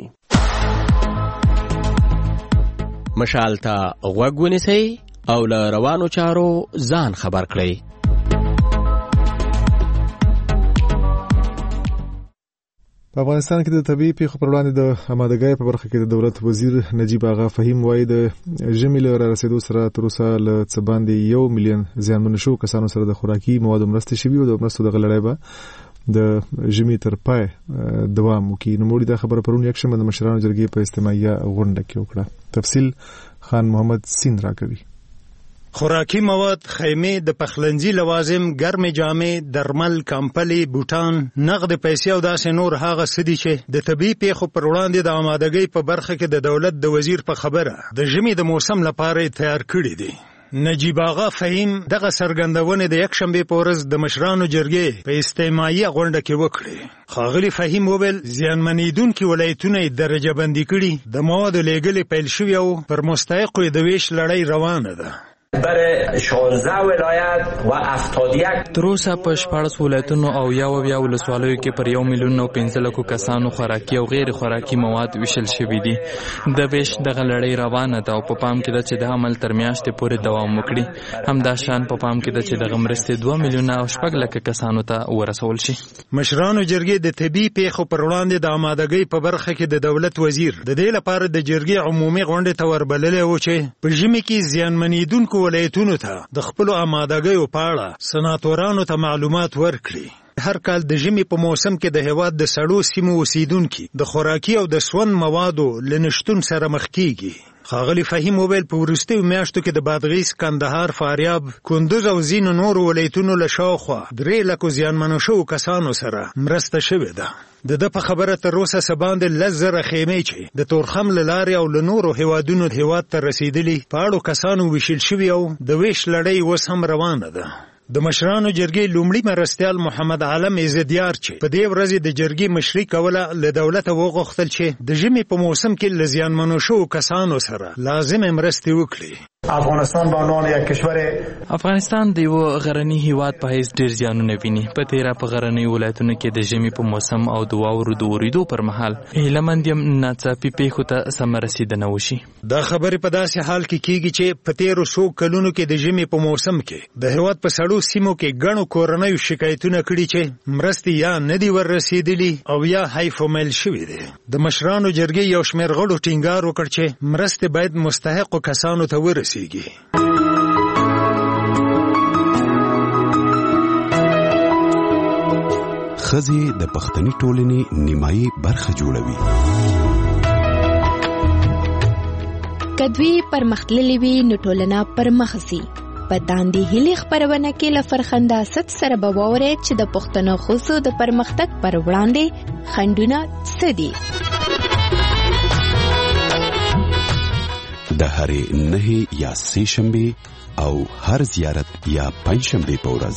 مشال ته غوږ ونیسئ او له روانو چارو ځان خبر کړئ. په افغانستان کې د طبيعي پیښو پر وړاندې د آمادګۍ په برخه کې د دولت وزیر نجیب آغا فهیم وایي د ژمي له رارسېدو سره تر اوسه له څه باندې 1 میلیون زیانمن شو کسانو سره د خوراکي موادو مرستې شوي او د مرستو دغه لړۍ به د ژمي تر پای دوام وکړي. نوموړي دا خبره پرون یکشنبه د مشرانو جرګې په اجتماعي غونډه کې وکړه. تفصیل خان محمد سین راکوي. خوراکي مواد، خیمې، د پخلنځي لوازم، ګرمې جامې، درمل، کمپلې، بوټان، نقد پیسې او داسې نور هغه څه دي چې د طبیعي پیښو پر وړاندې د آمادګۍ په برخه کې د دولت د وزیر په خبره د ژمي د موسم لپاره تیار کړي دي. نجیب آغا فهیم دغه څرګندونې د یکشنبه په ورځ د مشرانو جرګې په اجتماعي غونډه کې وکړې. ښاغلي فهیم وویل زیانمنېدونکي ولایتونه یې درجه بندي کړي، د موادو لیږل پیل شوي او پر مستحقو د ویش لړۍ روانه ده. برای 16 ولایت و 71 تر اوسه په 14 ولایتونو او یا ولسوالیو کې پر 1 میلیون او 15 لکو کسانو خوراکي او غیر خوراکي مواد ویشل شوي دي. د ویش دغه لړۍ روانه ده او په پام کې ده چې د عمل تر میاشتې پورې دوام وکړي. همدا شان په پام کې ده چې دغه مرستې 2 میلیون او 6 لکه کسانو ته ورسول شي. مشرانو جرګې د طبي پیښو پر وړاندې د آمادګۍ په برخه کې د دولت وزیر د دې لپاره د جرګې عمومي غونډې ته وربللی و چې په ژمي کې زیانمنېدونکو ولایتونو ته د خپلو آمادګیو په اړه سناتورانو ته معلومات ورکړي. هر کال د ژمي په موسم کې د هېواد د سړو سیمو اوسیدونکي د خوراکي او د سون موادو له نشتون سره مخ کیږي. ښاغلي فهیم وویل په وروستیو میاشتو کې د بادغیس، کندهار، فاریاب، کندوز او ځینو نورو ولایتونو له شاوخوا 3 لکو زیانمنو شوو کسانو سره مرسته شوې ده. د ده په خبره تر اوسه څه باندې 10,000 خیمې چې د تورخم له لارې او له نورو هیوادونو هیواد ته رسېدلي په اړو کسانو ویشل شوي او د ویش لړۍ اوس هم روانه ده. د مشرانو جرګې لومړي مرستیال محمد عالم عزتیار چې په دې ورځ د جرګې مشري کوله له دولته وغوښتل چې د ژمي په موسم کې له زیانمنو شوو کسانو سره لازم مرستې وکړي. افغانستان به عنوان یک کشور افغانستان د یو غرنی هیواد په حیث ډیر زیانونه ویني. په تیره په غرنی ولایتونو کې د ژمي په موسم او د واورو د وریدو پر مهال هیلمند یم ناڅاپي پیښو ته سم رسیدنه وشي. دا خبرې په داسې حال کې کیږي چې په تیرو 100 کلونو کې د ژمي په موسم کې د هیواد په سړو وړو سیمو کې ګڼو کورنیو شکایتونه کړي چې مرستې یا نه دي وررسېدلي او یا هایفومیل شوي دي. د مشرانو جرګې یو شمېر غړو ټینګار وکړ چې مرستې باید مستحقو کسانو ته ورسیږي. ښځې د پښتني ټولنې نیمایي برخه جوړوي. کدوی پرمختللې وي نو ټولنه پرمخ ځي. په داندې هیلې خپرونه کې له فرخنداست سره به واورئ چې د پښتنو ښځو د پرمختګ پر وړاندې خنډونه څه دي. د هرې 9 یا 3 شنبې او هر زیارت یا 5 شنبې په ورځ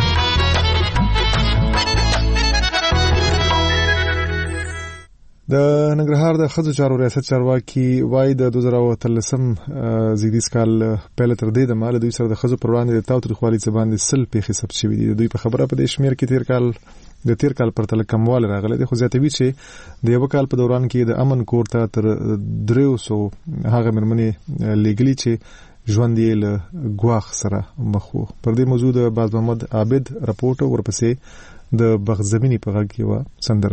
د ننګرهار د ښځو چارو ریاست چارواکي وایي د 2013 زیږدیز کال پیل تر دې د مال دوی سره د ښځو پر وړاندې د تاوتریخوالي څخه باندې 100 پیښې ثبت شوې دي. دوی په خبره په دې شمیر کې تیر کال پرتله کموالی راغلی دی، خو زیاتوي چې د یو کال په دوران کې د امن کور ته تر 300 هغه مېرمنې لیږلي چې ژوند یې له ګواښ سره مخ وو. پر دې موضوع د باز محمد عابد راپورټ ورپسې د بغزمینی په غږ کې و سندره.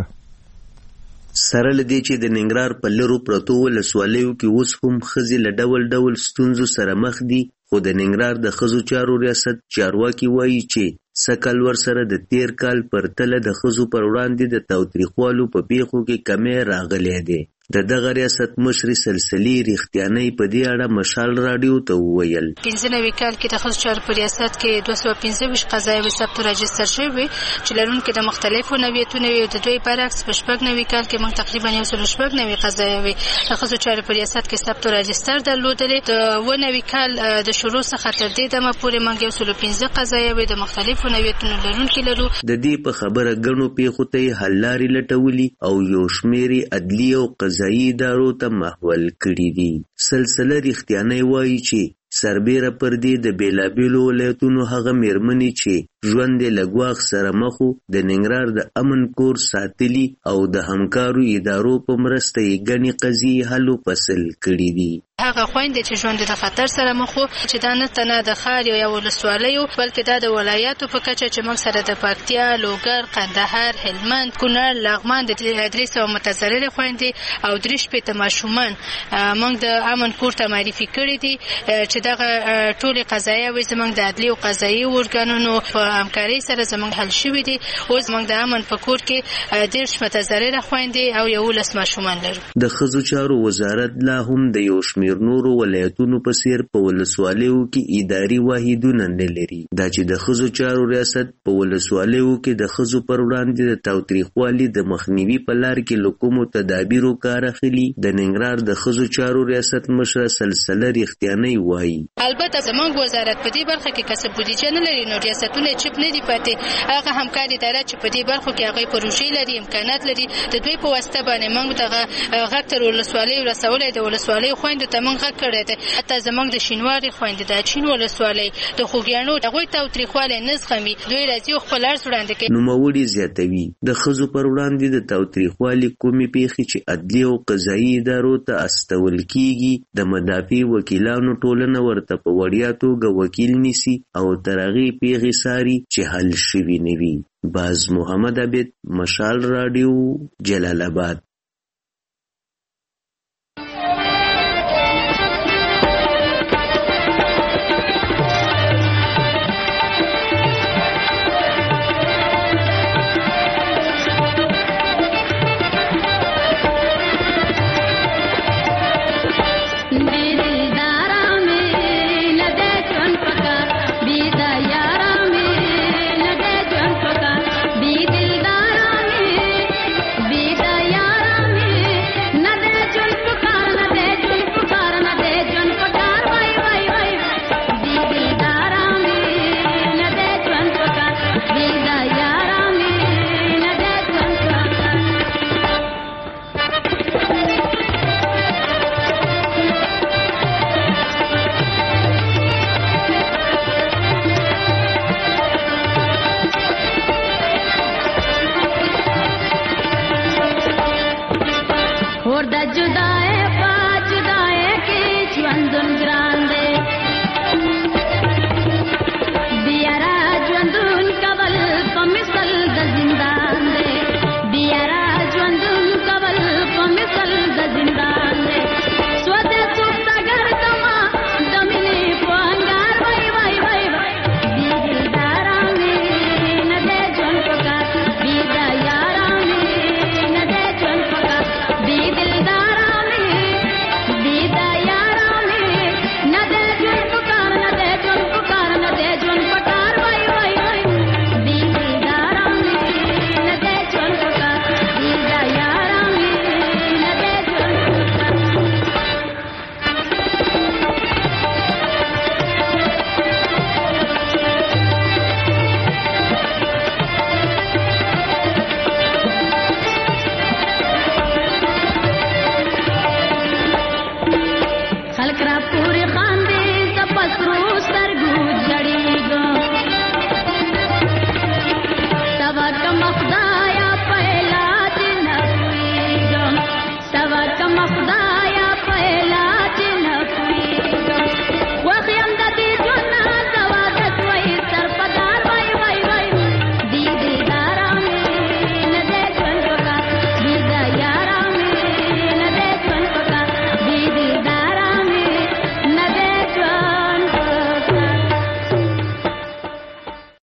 سره لدی چې د ننګرهار په لرو پرتو ولسوالیو کې اوس هم ښځې له ډول ډول ستونزو سره مخ دي، خو د ننګرهار د ښځو چارو ریاست چارواکي وایي چې سکل ور سره د تیر کال پرتله د ښځو پر وړاندې د تاوتریخوالو په پیښو کې کمی راغلی دی. د دغه ریاست مشري سلسلې ریښتیانۍ په دې اړه مشال راډیو ته وویل 15 کال کې د ښځو چارو په ریاست کې 215 قضایي ثبت راجستر شوي چې لرونکي د مختلفو نوعیتونو وي. د دوی برعکس په 9 کال کې موږ تقریبا 190 قضایي د ښځو چارو په ریاست کې ثبت راجستر درلودلې. د 9 کال د شروع څخه تر دې دمه پورې موږ 115 قضایي د مختلفو نوعیتونو لرونکي لرو. د دې په خبره ګڼو پیښو ته حل لارې لټولي او یو شمېر عدلي او قضایي ادارو ته محول کړي دي. سلسله ریښتیانۍ وایي چې سربیره پر دې د بیلابیلو ولایتونو هغه مېرمنې چې ژوند یې له ګواښ سره مخ و د ننګرهار د امن کور ساتلي او د همکارو ادارو په مرسته یې ګڼې قضیې حل و فصل کړي دي. هغه خويندې چې ژوند د خطر سره مخ وو چې دا نه تنه د ښار یا ولسوالیو بلکې دا د ولایاتو په کچه چې موږ سره د پکتیا، لوګر، قندهار، هلمند، کونړ، لغمان د 300 متضررې خويندې او 3 ماشومان موږ د امن کور ته معرفي کړي دي چې دغه ټولې قضایي او زموږ د عدلي او قضایي ورګانونو په همکارۍ سره زموږ حل شوي دي. اوس موږ د امن په کور کې 10 متضررې خويندې او 11 ماشومان لرو. د ښځو چارو وزارت لا هم د یو شمېر نورو ولایتونو په څیر په ولسوالیو کې اداري واحدونه نه لري. دا چې د ښځو چارو ریاست په ولسوالیو کې د ښځو پر وړاندې د تاوتریخوالي د مخنیوي په لار کې له کومو تدابیرو کار اخلي، د ننګرهار د ښځو چارو ریاست مشره سلسله ریښتیانۍ وایي البته زموږ وزارت په دې برخه کې کسب بودیجه نه لري، نو ریاستونه چپ نه دي پاتې. هغه همکاري اداره چې په دې برخه کې هغه پروژې لري، امکانات لري، د دوی په واسطه باندې موږ دغه غږ تر ولسوالیو رسولې د ولسوالیو خويندو ته موږ غږ کړی دی. حتی زموږ د شینواري خويندې د چین ولسوالۍ د خوږیاڼو هغوی تاوتریخوالی نه زغمي، دوی راځي او خپل عرض وړاندې کوي. نوموړي زیاتوي د ښځو پر وړاندې د تاوتریخوالي کومې پیښې چې عدلي او قضایي ادارو ته استول کیږي د مدافع وکیلانو ټولنه ورته په وړیا توګه وکیل نیسي او تر هغې پیښې څاري چې حل شوي نه وي. باز محمد عابد، مشال راډیو، جلال آباد.